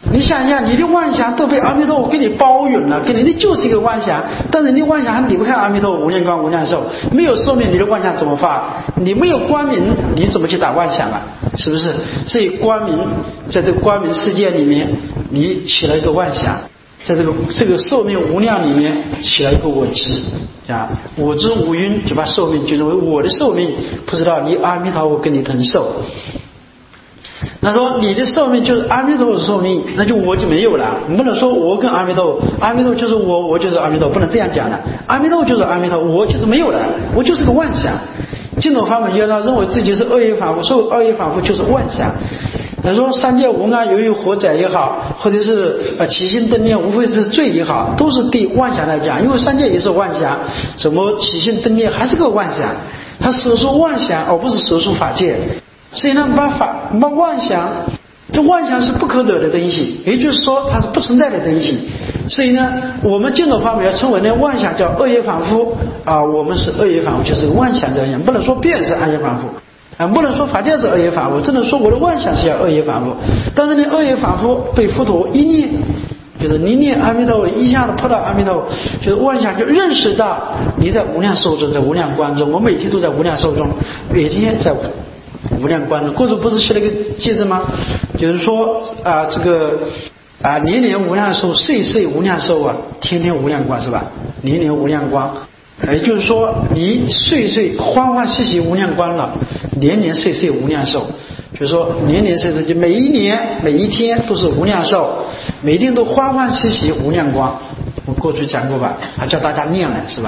A: 你想一下，你的妄想都被阿弥陀佛给你包允了，给你就是一个妄想，但是你的妄想还离不开阿弥陀佛无量光无量寿，没有寿命，你的妄想怎么发？你没有光明，你怎么去打妄想啊？是不是？所以光明在这个光明世界里面，你起了一个妄想，在这个寿命无量里面起了一个我执啊，我执无晕，就把寿命就认为我的寿命，不知道你阿弥陀佛跟你同寿。那说你的寿命就是阿弥陀佛的寿命，那就我就没有了。你不能说我跟阿弥陀佛，阿弥陀佛就是我，我就是阿弥陀佛，不能这样讲的。阿弥陀佛就是阿弥陀佛，我就是没有了，我就是个妄想。净土法门要他认为自己是恶业反复，所有恶业反复就是妄想。他说三界无碍，由于活载也好，或者是起心动念无非是罪也好，都是对妄想来讲，因为三界也是妄想，怎么起心动念还是个妄想？他实属妄想，而不是实属法界。所以呢，把妄想，这妄想是不可得的东西，也就是说它是不存在的东西。所以呢，我们净土法门要称为呢妄想叫恶业反复啊，我们是恶业反复，就是妄想这样，不能说别人是恶业反复啊，不能说法界是恶业反复，只能说我的妄想是要恶业反复。但是呢，恶业反复被佛陀一念，就是你念阿弥陀佛，一下子扑到阿弥陀佛，就是妄想就认识到你在无量寿中，在无量光中，我每天都在无量寿中，每天在无量光中。过去不是写了一个偈子吗？就是说这个年年无量寿，岁岁无量寿啊，天天无量光，是吧？年年无量光，也就是说你岁岁欢欢喜喜无量光了，年年岁岁无量寿，就是说年年岁岁就每一年每一天都是无量寿，每天都欢欢喜喜无量光。我过去讲过吧，还叫大家念了，是吧？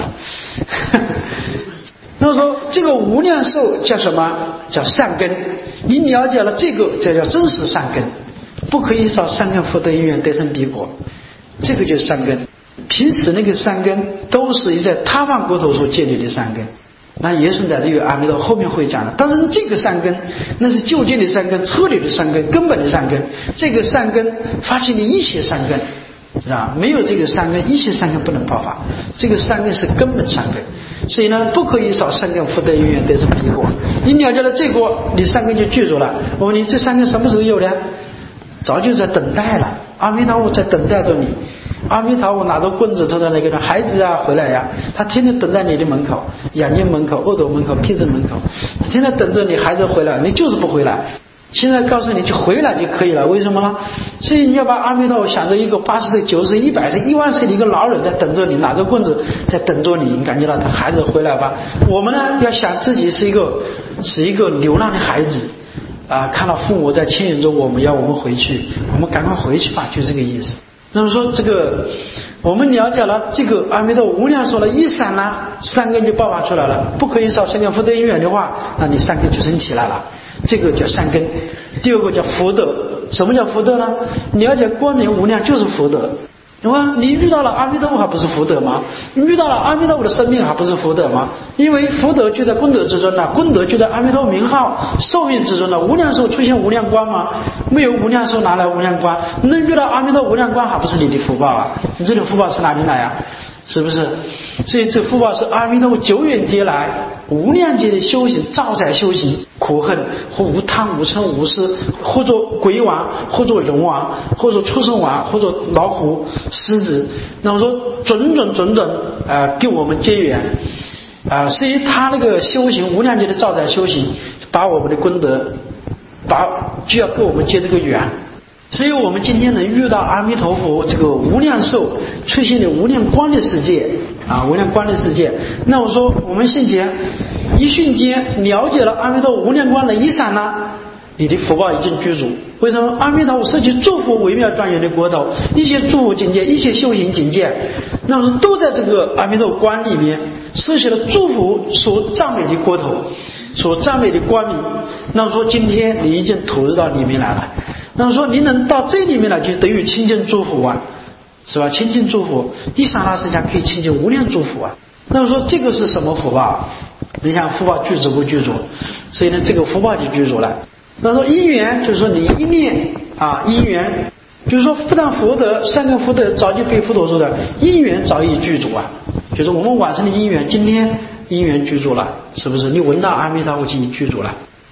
A: 那么说这个无量寿叫什么？叫善根。你了解了这个，这叫真实善根，不可以少善根福德因缘得生彼果，这个就是善根。平时那个善根都是在他方国土所建立的善根，那也是在这个阿弥陀后面会讲的。但是这个善根那是究竟的善根，彻底的善根，根本的善根。这个善根发起的一切善根，知道吧？没有这个善根，一切善根不能爆发。这个善根是根本善根，所以呢，不可以少善根福德因缘得生彼果。你了解了这个，你善根就具足了。我问你，这善根什么时候有呢？早就在等待了，阿弥陀佛在等待着你。阿弥陀佛拿着棍子，他的那个孩子啊回来呀，他天天等在你的门口，眼睛门口、耳朵门口、鼻子门口，他天天等着你孩子回来，你就是不回来。现在告诉你就回来就可以了，为什么呢？所以你要把阿弥陀佛想着一个80岁、90岁、100岁、1万岁的一个老人在等着你，拿着棍子在等着你，你感觉到他孩子回来吧。我们呢要想自己是一个流浪的孩子啊，看到父母在牵引着我们，要我们回去，我们赶快回去吧，就这个意思。那么说这个我们了解了这个阿弥陀无量寿了，一闪了，善根就爆发出来了。不可以少善根福德因缘的话，那你善根就升起来了，这个叫善根。第二个叫福德。什么叫福德呢？了解光明无量就是福德。那么你遇到了阿弥陀佛还不是福德吗？你遇到了阿弥陀佛的生命还不是福德吗？因为福德就在功德之中了，功德就在阿弥陀佛名号寿命之中了。无量寿出现无量光吗？没有无量寿哪来无量光？能遇到阿弥陀无量光还不是你的福报啊？你这个福报是哪里来啊？是不是？所以这福报是阿弥陀佛久远劫来无量劫的修行，兆载修行，苦恨或无贪无嗔无私，或做鬼王，或做人王，或做畜生王，或做老虎狮子，那么说种跟我们结缘所以他那个修行无量劫的兆载修行，把我们的功德就要跟我们结这个缘。所以我们今天能遇到阿弥陀佛这个无量寿出现的无量光的世界无量光的世界，那我说我们现前一瞬间了解了阿弥陀佛无量光的一闪呢，你的福报已经具足。为什么？阿弥陀佛设计诸佛微妙庄严的国土，一切诸佛境界，一切修行境界，那么都在这个阿弥陀佛光里面设计了诸佛所赞美的国土，所赞美的光明。那么说今天你已经投入到里面来了，那么说你能到这里面来，就等于亲近诸佛是吧？亲近诸佛，一刹那之间可以亲近无量诸佛那么说这个是什么福报？你想福报具足不具足？所以呢，这个福报就具足了。那么说因缘，就是说你一念因缘，就是说不但福德善根福德早就被佛陀说的因缘早已具足就是我们晚上的因缘，今天因缘具足了，是不是？你闻到阿弥陀佛就已具足了。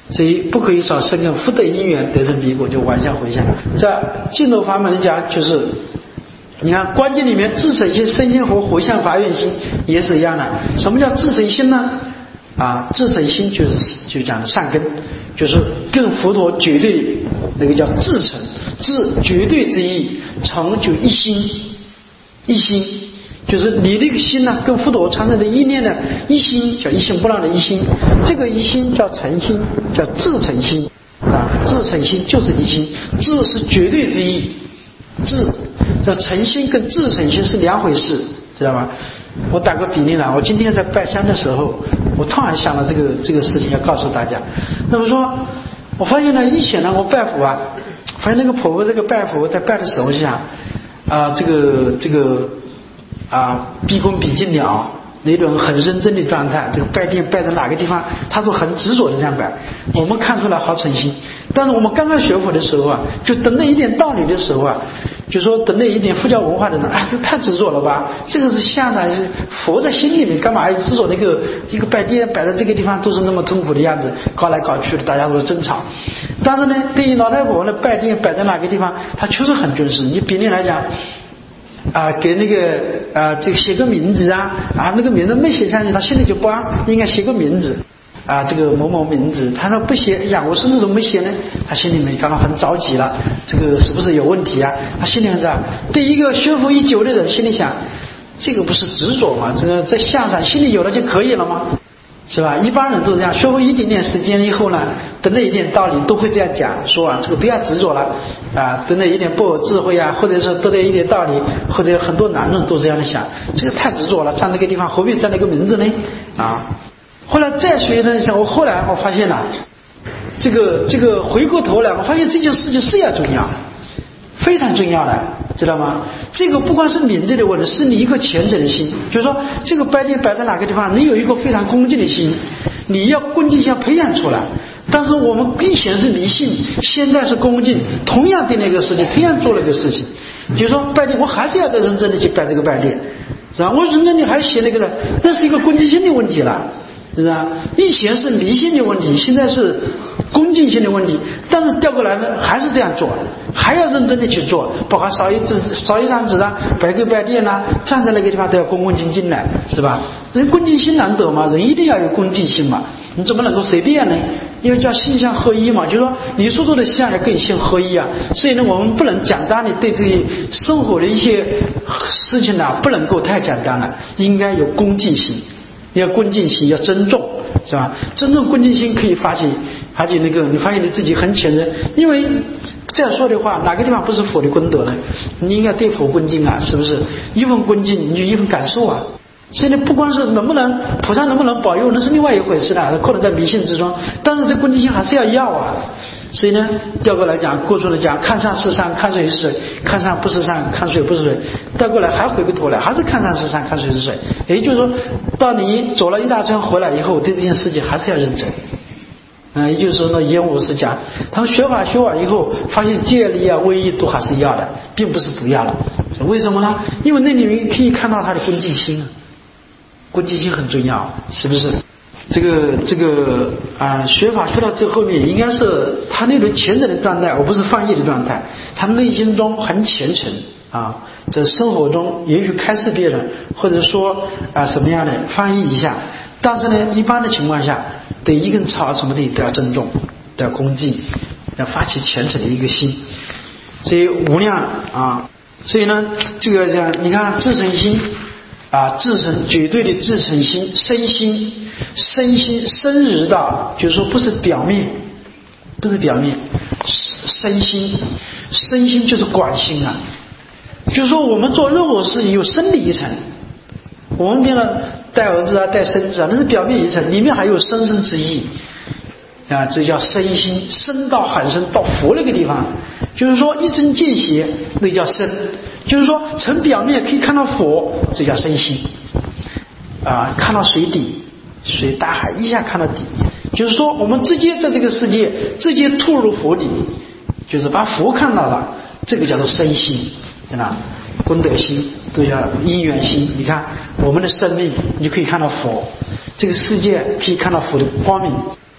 A: 所以不可以少生根，福德因缘得生彼果，就往下回向。在净土法门里讲，就是你看观经里面自诚心、身心和回向发愿心也是一样的。什么叫自诚心呢？自诚心就讲的善根，就是跟佛陀绝对那个叫自诚，自绝对之意，诚就一心，一心就是你这个心呢，跟佛陀产生的意念呢，一心叫一心不乱的一心，这个一心叫诚心，叫自诚心自诚心就是一心，自是绝对之意，自叫诚心跟自诚心是两回事，知道吗？我打个比例了，我今天在拜香的时候，我突然想到这个事情要告诉大家。那么说，我发现呢，以前呢我拜佛发现那个婆婆这个拜佛在拜的时候想毕恭毕敬了那种很认真的状态，这个拜殿拜在哪个地方，他都很执着的这样拜，我们看出来好诚心。但是我们刚刚学佛的时候就等那一点道理的时候就说等那一点佛教文化的时候，这太执着了吧？这个是像佛在心里面，干嘛还执着一个拜殿摆在这个地方都是那么痛苦的样子，搞来搞去的，大家都是争吵。但是呢，对于老太婆呢，拜殿摆在哪个地方，她确实很尊视。你比例来讲。给那个这个写个名字那个名字没写上去，他心里就不安，应该写个名字这个某某名字，他说不写，我甚至都没写呢，他心里面感到很着急了，这个是不是有问题他心里很着。对一个学佛已久的人，心里想，这个不是执着吗？这个在向上心里有了就可以了吗？是吧？一般人都这样，学会一点点时间以后呢，等了一点道理都会这样讲，说这个不要执着了等了一点不智慧或者是得了一点道理，或者很多男人都这样的想，这个太执着了，站那个地方何必站那个名字呢后来再学的时候，后来我发现了这个回过头来，我发现这件事情是要重要，非常重要的，知道吗？这个不光是名字的问题，是你一个虔诚的心，就是说这个拜殿摆在哪个地方，你有一个非常恭敬的心，你要恭敬心培养出来。但是我们以前是迷信，现在是恭敬，同样对那个事情，同样做了个事情，就是说拜殿我还是要再认真的去拜这个拜殿，是吧？我认真的还写那个的，那是一个恭敬心的问题了，是吧？以前是迷信的问题，现在是恭敬心的问题，但是调过来呢，还是这样做，还要认真的去做，包括烧一张纸摆个拜殿站在那个地方都要恭恭敬敬的，是吧？人恭敬心难得嘛，人一定要有恭敬心嘛，你怎么能够随便呢？因为叫心相合一嘛，就是说你所做的相要跟心合一所以呢，我们不能简单的对自己生活的一些事情不能够太简单了，应该有恭敬心。要恭敬心，要尊重，是吧？真正恭敬心可以发起那个，你发现你自己很虔诚，因为这样说的话，哪个地方不是佛的功德呢？你应该对佛恭敬是不是？一份恭敬，你就一份感受所以呢，不光是菩萨能不能保佑，那是另外一回事了，可能在迷信之中，但是这恭敬心还是要所以呢，调过来讲，过去来讲，看山是山，看水是水；看山不是山，看水不是水。调过来还回过头来，还是看山是山，看水是水。也就是说，到你走了一大圈回来以后，对这件事情还是要认真。也就是说呢，严武是讲，他们学法学完以后，发现戒律威仪都还是要的，并不是不要了。为什么呢？因为那里面可以看到他的恭敬心恭敬心很重要，是不是？这个学法学到最后面，应该是他那种虔诚的状态，而不是放逸的状态。他内心中很虔诚在生活中也许开示别人，或者说什么样的翻译一下。但是呢，一般的情况下，对一根草什么的都要尊重，都要恭敬，要发起虔诚的一个心。所以无量所以呢，这个你看自诚心。自诚绝对的自诚心，身心深入到，就是说不是表面，身心就是管心就是说我们做任何事情有生理一层，我们变了带儿子带孙子那是表面一层，里面还有深深之意这叫身心，深到很深，到佛那个地方，就是说一针见血，那叫身，就是说从表面可以看到佛，这叫身心看到水底，水大海一下看到底，就是说我们直接在这个世界直接吐入佛底，就是把佛看到了，这个叫做身心，真的功德心都叫因缘心。你看我们的生命，你就可以看到佛，这个世界可以看到佛的光明。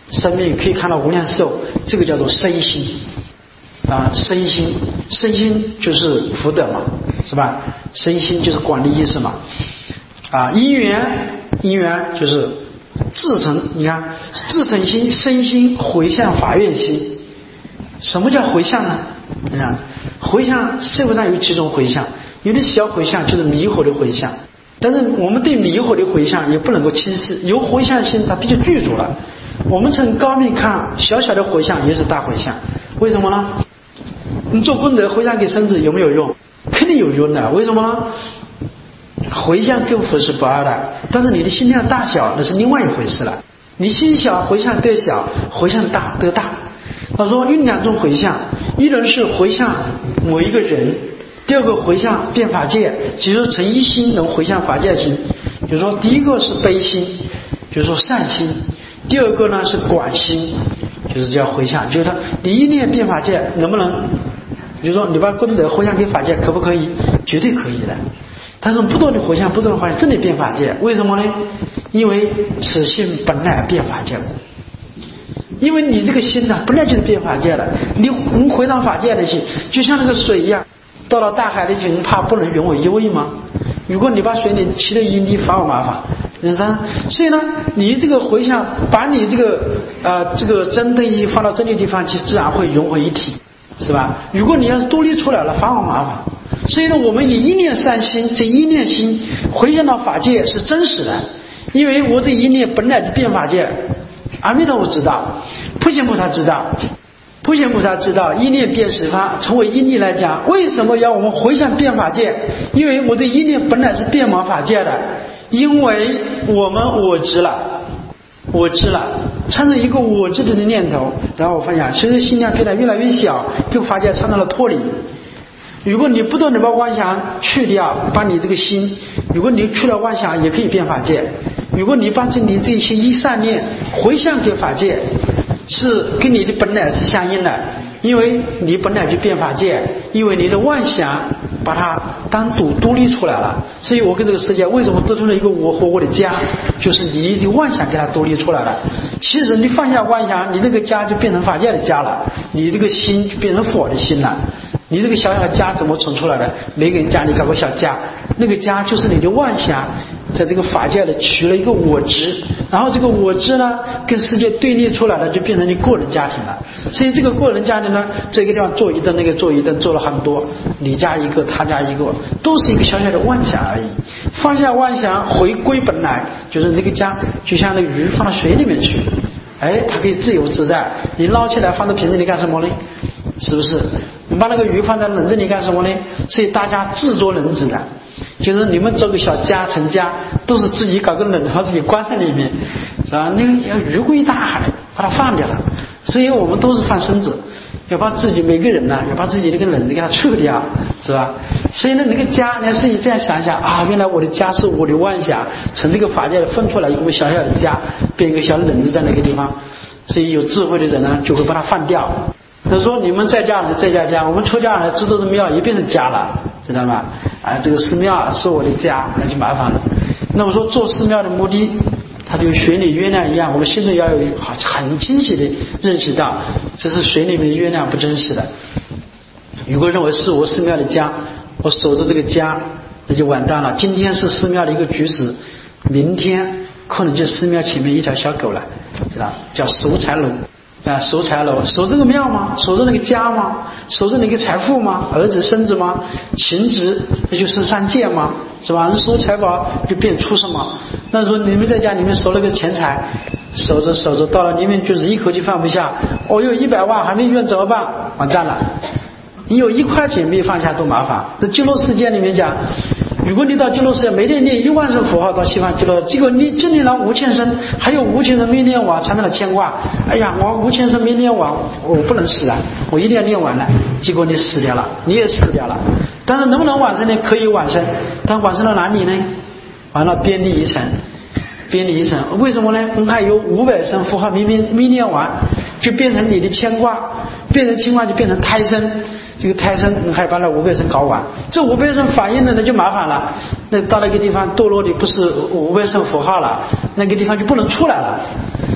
A: 生命，可以看到无量寿，这个叫做身心啊，身心就是福德嘛，是吧？身心就是广的意思嘛。啊，因缘就是自成，你看自成心，身心回向法愿心。什么叫回向呢？你看回向，社会上有几种回向，有的小回向就是迷惑的回向，但是我们对迷惑的回向也不能够轻视，有回向心它比较具足了。我们从高面看，小小的回向也是大回向，为什么呢？你做功德回向给孙子有没有用？肯定有用的，为什么呢？回向跟佛是不二的，但是你的心量大小那是另外一回事了。你心小回向得小，回向大得大。他说有两种回向，一种是回向某一个人，第二个回向遍法界，就是说成一心能回向法界心。就是说第一个是悲心，就是说善心，第二个呢是广心，就是叫回向，就是说你一念遍法界能不能，就是说你把功德回向给法界可不可以？绝对可以的。但是不断的回向，不断的回向，真的遍法界，为什么呢？因为此心本来遍法界，因为你这个心呢本来就是遍法界的，你回到法界的心，就像那个水一样，到了大海里去，你怕不能永为一位吗？如果你把水里起了一滴，烦我麻烦。所以呢，你这个回向，把你这个真的意放到真的地方去，自然会融为一体，是吧？如果你要是独立出来了，烦我麻烦。所以呢，我们以一念善心，这一念心回向到法界是真实的，因为我这一念本来就遍法界。阿弥陀佛知道，普贤菩萨知道，普贤菩萨知道一念遍十方，成为一念来讲，为什么要我们回向遍法界？因为我这一念本来是遍满法界的，因为我知了，产生一个我知的念头，然后我发现随着心量变得越来越小，跟法界产生了脱离。如果你不断的把妄想去掉，把你这个心，如果你去了妄想也可以变法界。如果你把你这些一善念回向给法界，是跟你的本来是相应的，因为你本来就变法界，因为你的妄想把它单独立出来了。所以我跟这个世界为什么得出了一个我和我的家，就是你的妄想给它独立出来了。其实你放下妄想，你那个家就变成法界的家了，你这个心就变成佛的心了。你这个小小家怎么存出来的？每个人家里搞个小家，那个家就是你的妄想在这个法界里取了一个我执，然后这个我执呢跟世界对立出来了，就变成你个人家庭了。所以这个个人家庭呢，这个地方做一灯，那个做一灯，做了很多，你家一个，他家一个，都是一个小小的妄想而已。放下妄想，回归本来，就是那个家就像那个鱼放到水里面去，它可以自由自在。你捞起来放到瓶子里干什么呢？是不是？你把那个鱼放在轮子里干什么呢？所以大家自作轮子的，就是你们做个小家成家，都是自己搞个轮，把自己关在里面，是吧？那个要鱼归大海，把它放掉了。所以我们都是放生子，要把自己每个人呢，要把自己那个轮子给它去掉，是吧？所以呢，那个家，你自己这样想想啊，原来我的家是我的妄想，从这个法界分出来一个小小的家，变一个小轮子在那个地方。所以有智慧的人呢，就会把它放掉。他说你们在家我们出家人制作的庙也变成家了，知道吗？这个寺庙是我的家，那就麻烦了。那么说做寺庙的目的，它就水里月亮一样，我们心里要有很清晰的认识到，这是水里面的月亮不真实的。如果认为是我寺庙的家，我守着这个家，那就完蛋了。今天是寺庙的一个居士，明天可能就寺庙前面一条小狗了，知道叫守财楼。守财楼，守这个庙吗？守着那个家吗？守着那个财富吗？儿子孙子吗？情执那就是上戒吗？是吧？守财宝就变出什么？那说你们在家里面守了个钱财，守着到了你们就是一口气放不下，有100万还没用怎么办？完蛋了。你有1块钱没放下都麻烦。在极乐世界里面讲，如果你到极乐世界每天念1万声佛号到西方极乐，结果你只念了5000声，还有5000声没念完，产生了牵挂。哎呀，我5000声没念完，我不能死啊，我一定要念完了。结果你死掉了，你也死掉了。但是能不能往生呢？可以往生，但往生到哪里呢？完了边地一层，为什么呢？我还有500声佛号没念完，就变成你的牵挂，变成牵挂就变成胎生。这个胎生还把那500声搞完，这500声反应的那就麻烦了。那到那个地方堕落的不是500声佛号了，那个地方就不能出来了。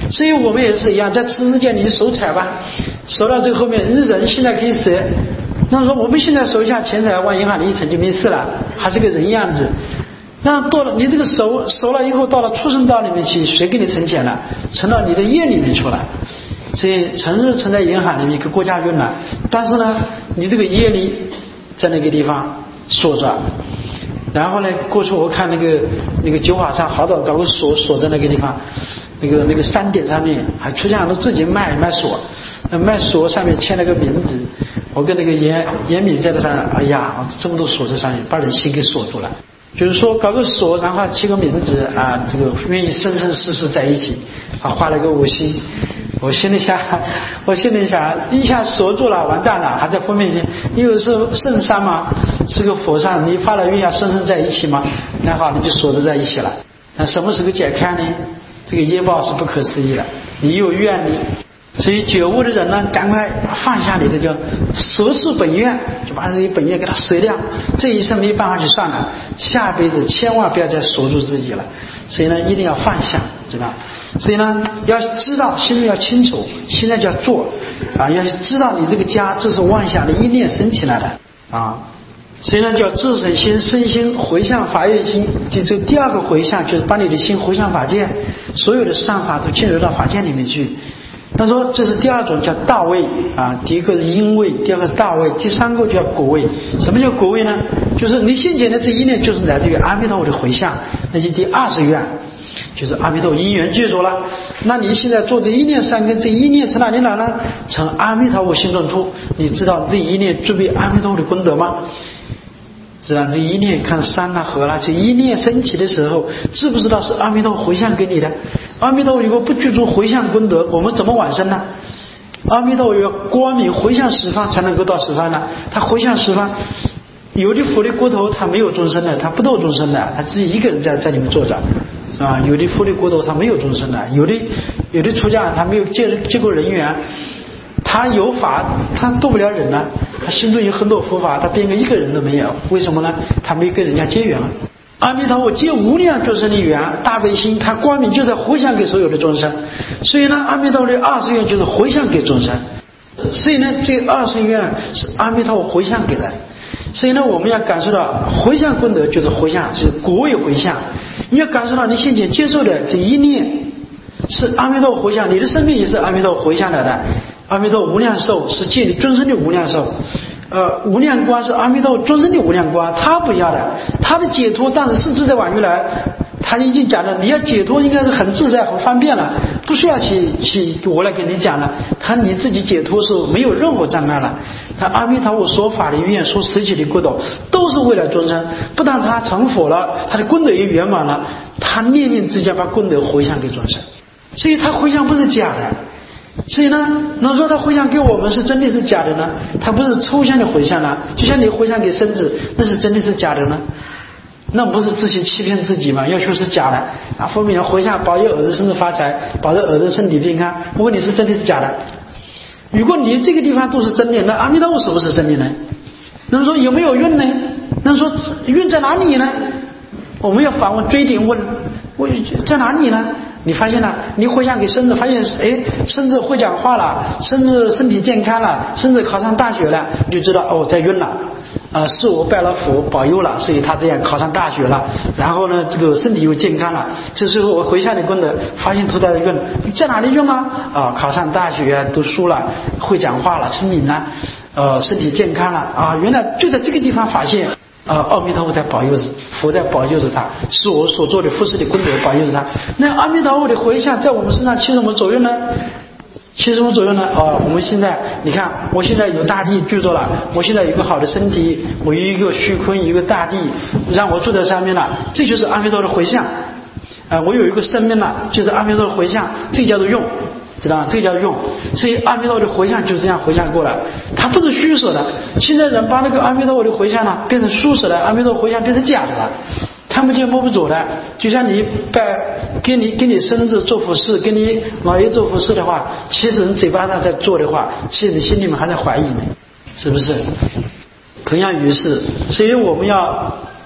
A: 所以我们也是一样，在吃之前你就手踩吧，手到最后面，人现在可以舍。那说我们现在手下钱财往银行里一存就没事了，还是个人样子。那到了你这个熟了以后，到了畜生道里面去，谁给你存钱了？存到你的业里面去了。所以存是存在银行里面给国家用了，但是呢，你这个业力在那个地方锁着。然后呢，过去我看那个九法上好多搞个锁在那个地方，那个山顶上面，还出现很多自己卖锁，卖锁上面签了个名字。我跟那个严敏在这上，哎呀，这么多锁在上面，把人心给锁住了。就是说搞个锁，然后起个名字啊，这个愿意生生世世在一起，啊，画了个5星。我心里想，一下锁住了，完蛋了，还在封面前，因为是圣山嘛，是个佛山，你发了愿要生生在一起嘛，那好，你就锁着在一起了。那什么时候解开呢？这个业报是不可思议的，你有愿力。所以觉悟的人呢，赶快放下你的叫舍弃本愿，就把这个本愿给它舍掉。这一生没办法就算了，下辈子千万不要再锁住自己了。所以呢，一定要放下，知道？所以呢，要知道心里要清楚，现在就要做啊，要知道你这个家这是妄想的一念生起来的啊。所以呢，叫自省心、身心回向法界心。这第二个回向就是把你的心回向法界，所有的善法都进入到法界里面去。他说这是第二种叫大位啊，第一个是因位，第二个是大位，第三个叫果位。什么叫果位呢？就是你现前的这一念就是来自于阿弥陀佛的回向，那就第20愿，就是阿弥陀佛因缘具足了。那你现在做这一念善根，这一念从哪里来呢？从阿弥陀佛心中出。你知道这一念具备阿弥陀佛的功德吗？知道这一念看山啊河啦，这一念升起的时候，知不知道是阿弥陀佛回向给你的？阿弥陀佛如果不具足回向功德，我们怎么往生呢？阿弥陀佛要光明回向十方才能够到十方呢。他回向十方，有的佛的国头他没有众生的，他不度众生的，他自己一个人在里面坐着，是吧？有的佛的国头他没有众生的，有的出家他没有接过人缘。他有法，他度不了人呢。他心中有很多佛法，他变个一个人都没有。为什么呢？他没跟人家结缘。阿弥陀佛结无量众生的缘，大悲心，他光明就在回向给所有的众生。所以呢，阿弥陀佛的20愿就是回向给众生。所以呢，这20愿是阿弥陀佛回向给的。所以呢，我们要感受到回向功德就是回向，是果位回向。你要感受到你现前接受的这一念是阿弥陀佛回向，你的生命也是阿弥陀佛回向来的。阿弥陀佛无量寿是借你终身的无量寿，无量光是阿弥陀佛终身的无量光，他不要的，他的解脱但是自在往回来，他已经讲了，你要解脱应该是很自在很方便了，不需要去我来跟你讲了，他你自己解脱是没有任何障碍了。他阿弥陀佛说法的愿说实际的功德都是为了众生，不但他成佛了，他的功德也圆满了，他念念之间把功德回向给众生，所以他回向不是假的。所以呢，能说他回向给我们是真的是假的呢？他不是抽象的回向呢，就像你回向给孙子，那是真的是假的呢？那不是自己欺骗自己吗？要说是假的啊，后面回向保佑儿子生日发财，保佑儿子身体健康。我问你是真的是假的？如果你这个地方都是真的，那阿弥陀佛是不是真的呢？那么说有没有运呢？那么说运在哪里呢？我们要反问追点问，在哪里呢？你发现了，你回向给孙子，发现孙子会讲话了，孙子身体健康了，孙子考上大学了，你就知道哦，在运了是我拜了佛保佑了，所以他这样考上大学了，然后呢这个身体又健康了，这时候我回向的功德发现都在运，在哪里用啊？考上大学读书了，会讲话了，聪明了，身体健康了啊，原来就在这个地方发现阿弥陀佛在保佑着，佛在保佑着他，是我所做的福事的功德保佑着他。那阿弥陀佛的回向在我们身上起什么作用呢？起什么作用呢？我们现在你看，我现在有大地居住了，我现在有一个好的身体，我有一个虚空，一个大地，让我住在上面了，这就是阿弥陀的回向。我有一个生命了，就是阿弥陀的回向，这叫做用。知道吗？这个叫用，所以阿弥陀佛的回向就是这样回向过来，它不是虚实的。现在人把那个阿弥陀佛的回向呢变成虚实的，阿弥陀佛回向变成假的了，看不见摸不着的。就像你给你孙子做佛事，给你老爷做佛事的话，其实你嘴巴上在做的话，其实你心里面还在怀疑呢，是不是？同样于是，所以我们要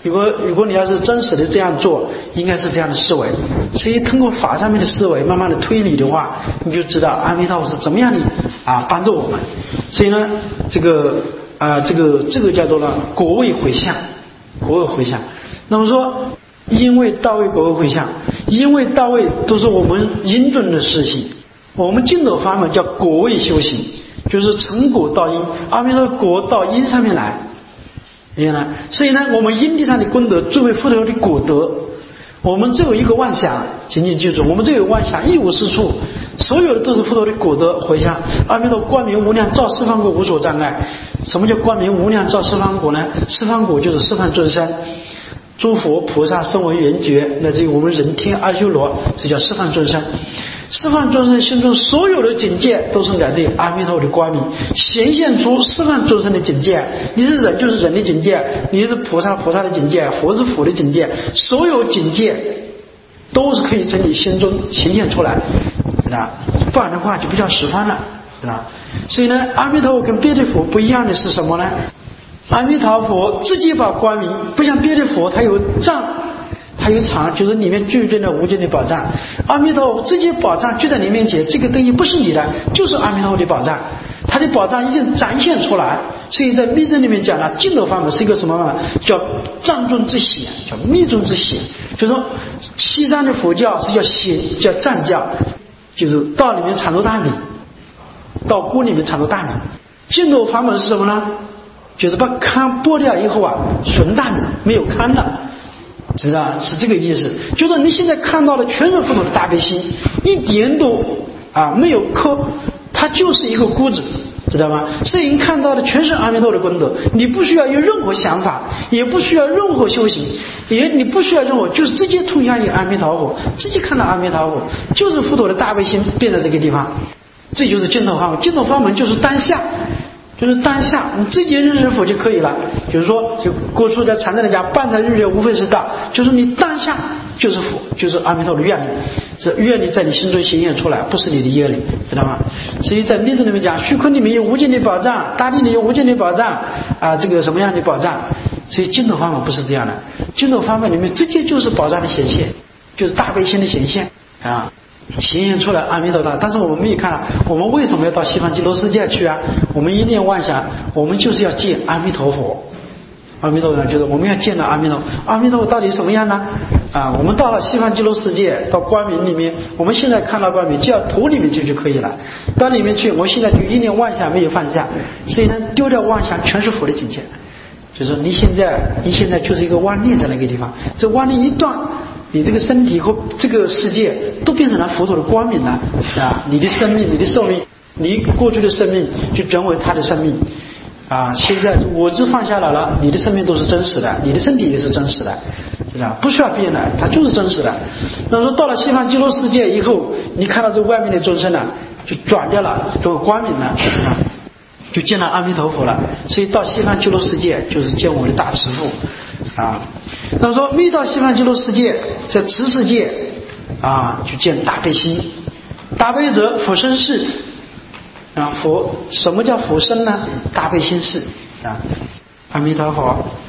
A: 如果你要是真实的这样做，应该是这样的思维。所以通过法上面的思维慢慢的推理的话，你就知道阿弥陀佛是怎么样的帮助我们。所以呢，这个叫做呢果位回向，果位回向。那么说因为到位果位回向，因为到位都是我们因准的事情。我们净土法门叫果位修行，就是从果到因，阿弥陀果到因上面来。明白了？所以呢，我们因地上的功德作为佛陀的果德，我们只有一个妄想，仅仅记住，我们只有妄想，一无是处，所有的都是佛陀的果德回向。阿弥陀光明无量，照十方国无所障碍。什么叫光明无量照十方国呢？十方国就是十方众生，诸佛菩萨声闻缘觉，乃至于我们人天阿修罗，这叫十方众生。十方众生心中所有的境界都是来自于阿弥陀佛的光明，显现出十方众生的境界。你是人就是人的境界，你是菩萨菩萨的境界，佛是佛的境界，所有境界都是可以从你心中显现出来，知道？不然的话就不叫十方了，知道？所以呢，阿弥陀佛跟别的佛不一样的是什么呢？阿弥陀佛自己把光明，不像别的佛他有藏，它有藏，就是里面具备了无尽的宝藏。阿弥陀佛自己宝藏就在你面前，这个东西不是你的，就是阿弥陀佛的宝藏，他的宝藏已经展现出来。所以在密宗里面讲了，净土法门是一个什么法门？叫藏中之显，叫密宗之显。就是说西藏的佛教是叫显，叫藏教，就是道里面藏着大米，道锅里面藏着大米。净土法门是什么呢？就是把糠剥掉以后纯大米，没有糠了，知道？是这个意思。就是你现在看到的全是佛陀的大悲心，一点都没有磕，它就是一个锅子，知道吗？所以你看到的全是阿弥陀的功德，你不需要有任何想法，也不需要任何修行，你不需要任何，就是直接通向于阿弥陀佛，直接看到阿弥陀佛，就是佛陀的大悲心变在这个地方。这就是净土法门。净土法门就是当下，就是当下你自己认识佛就可以了。就是说，就过去在禅宗来讲，半禅日觉无非是道，就是你当下就是佛，就是阿弥陀的愿力，这愿力在你心中显现出来，不是你的业力，知道吗？所以在密宗里面讲，虚空里面有无尽的宝藏，大地里有无尽的宝藏这个什么样的宝藏？所以净土法门不是这样的，净土法门里面直接就是宝藏的显现，就是大悲心的显现显现出来阿弥陀大。但是我们没有看我们为什么要到西方极乐世界去我们一念妄想，我们就是要见阿弥陀佛。阿弥陀佛就是我们要见到阿弥陀佛。阿弥陀佛到底什么样呢？我们到了西方极乐世界，到光明里面，我们现在看到光明，只要投里面去就可以了。到里面去，我现在就一念妄想没有放下，所以呢，丢掉妄想全是佛的境界。就是你现在就是一个妄念在那个地方，这妄念一断，你这个身体和这个世界都变成了佛陀的光明了你的生命，你的寿命，你过去的生命就转为他的生命现在我执放下来了，你的生命都是真实的，你的身体也是真实的，是吧？不需要变的，它就是真实的。那么说到了西方极乐世界以后，你看到这外面的众生就转掉了，做光明了就见了阿弥陀佛了。所以到西方极乐世界就是见我的大慈父那么说未到西方极乐世界，在慈世界就见大悲心，大悲者佛身世佛。什么叫佛身呢？大悲心事阿弥陀佛。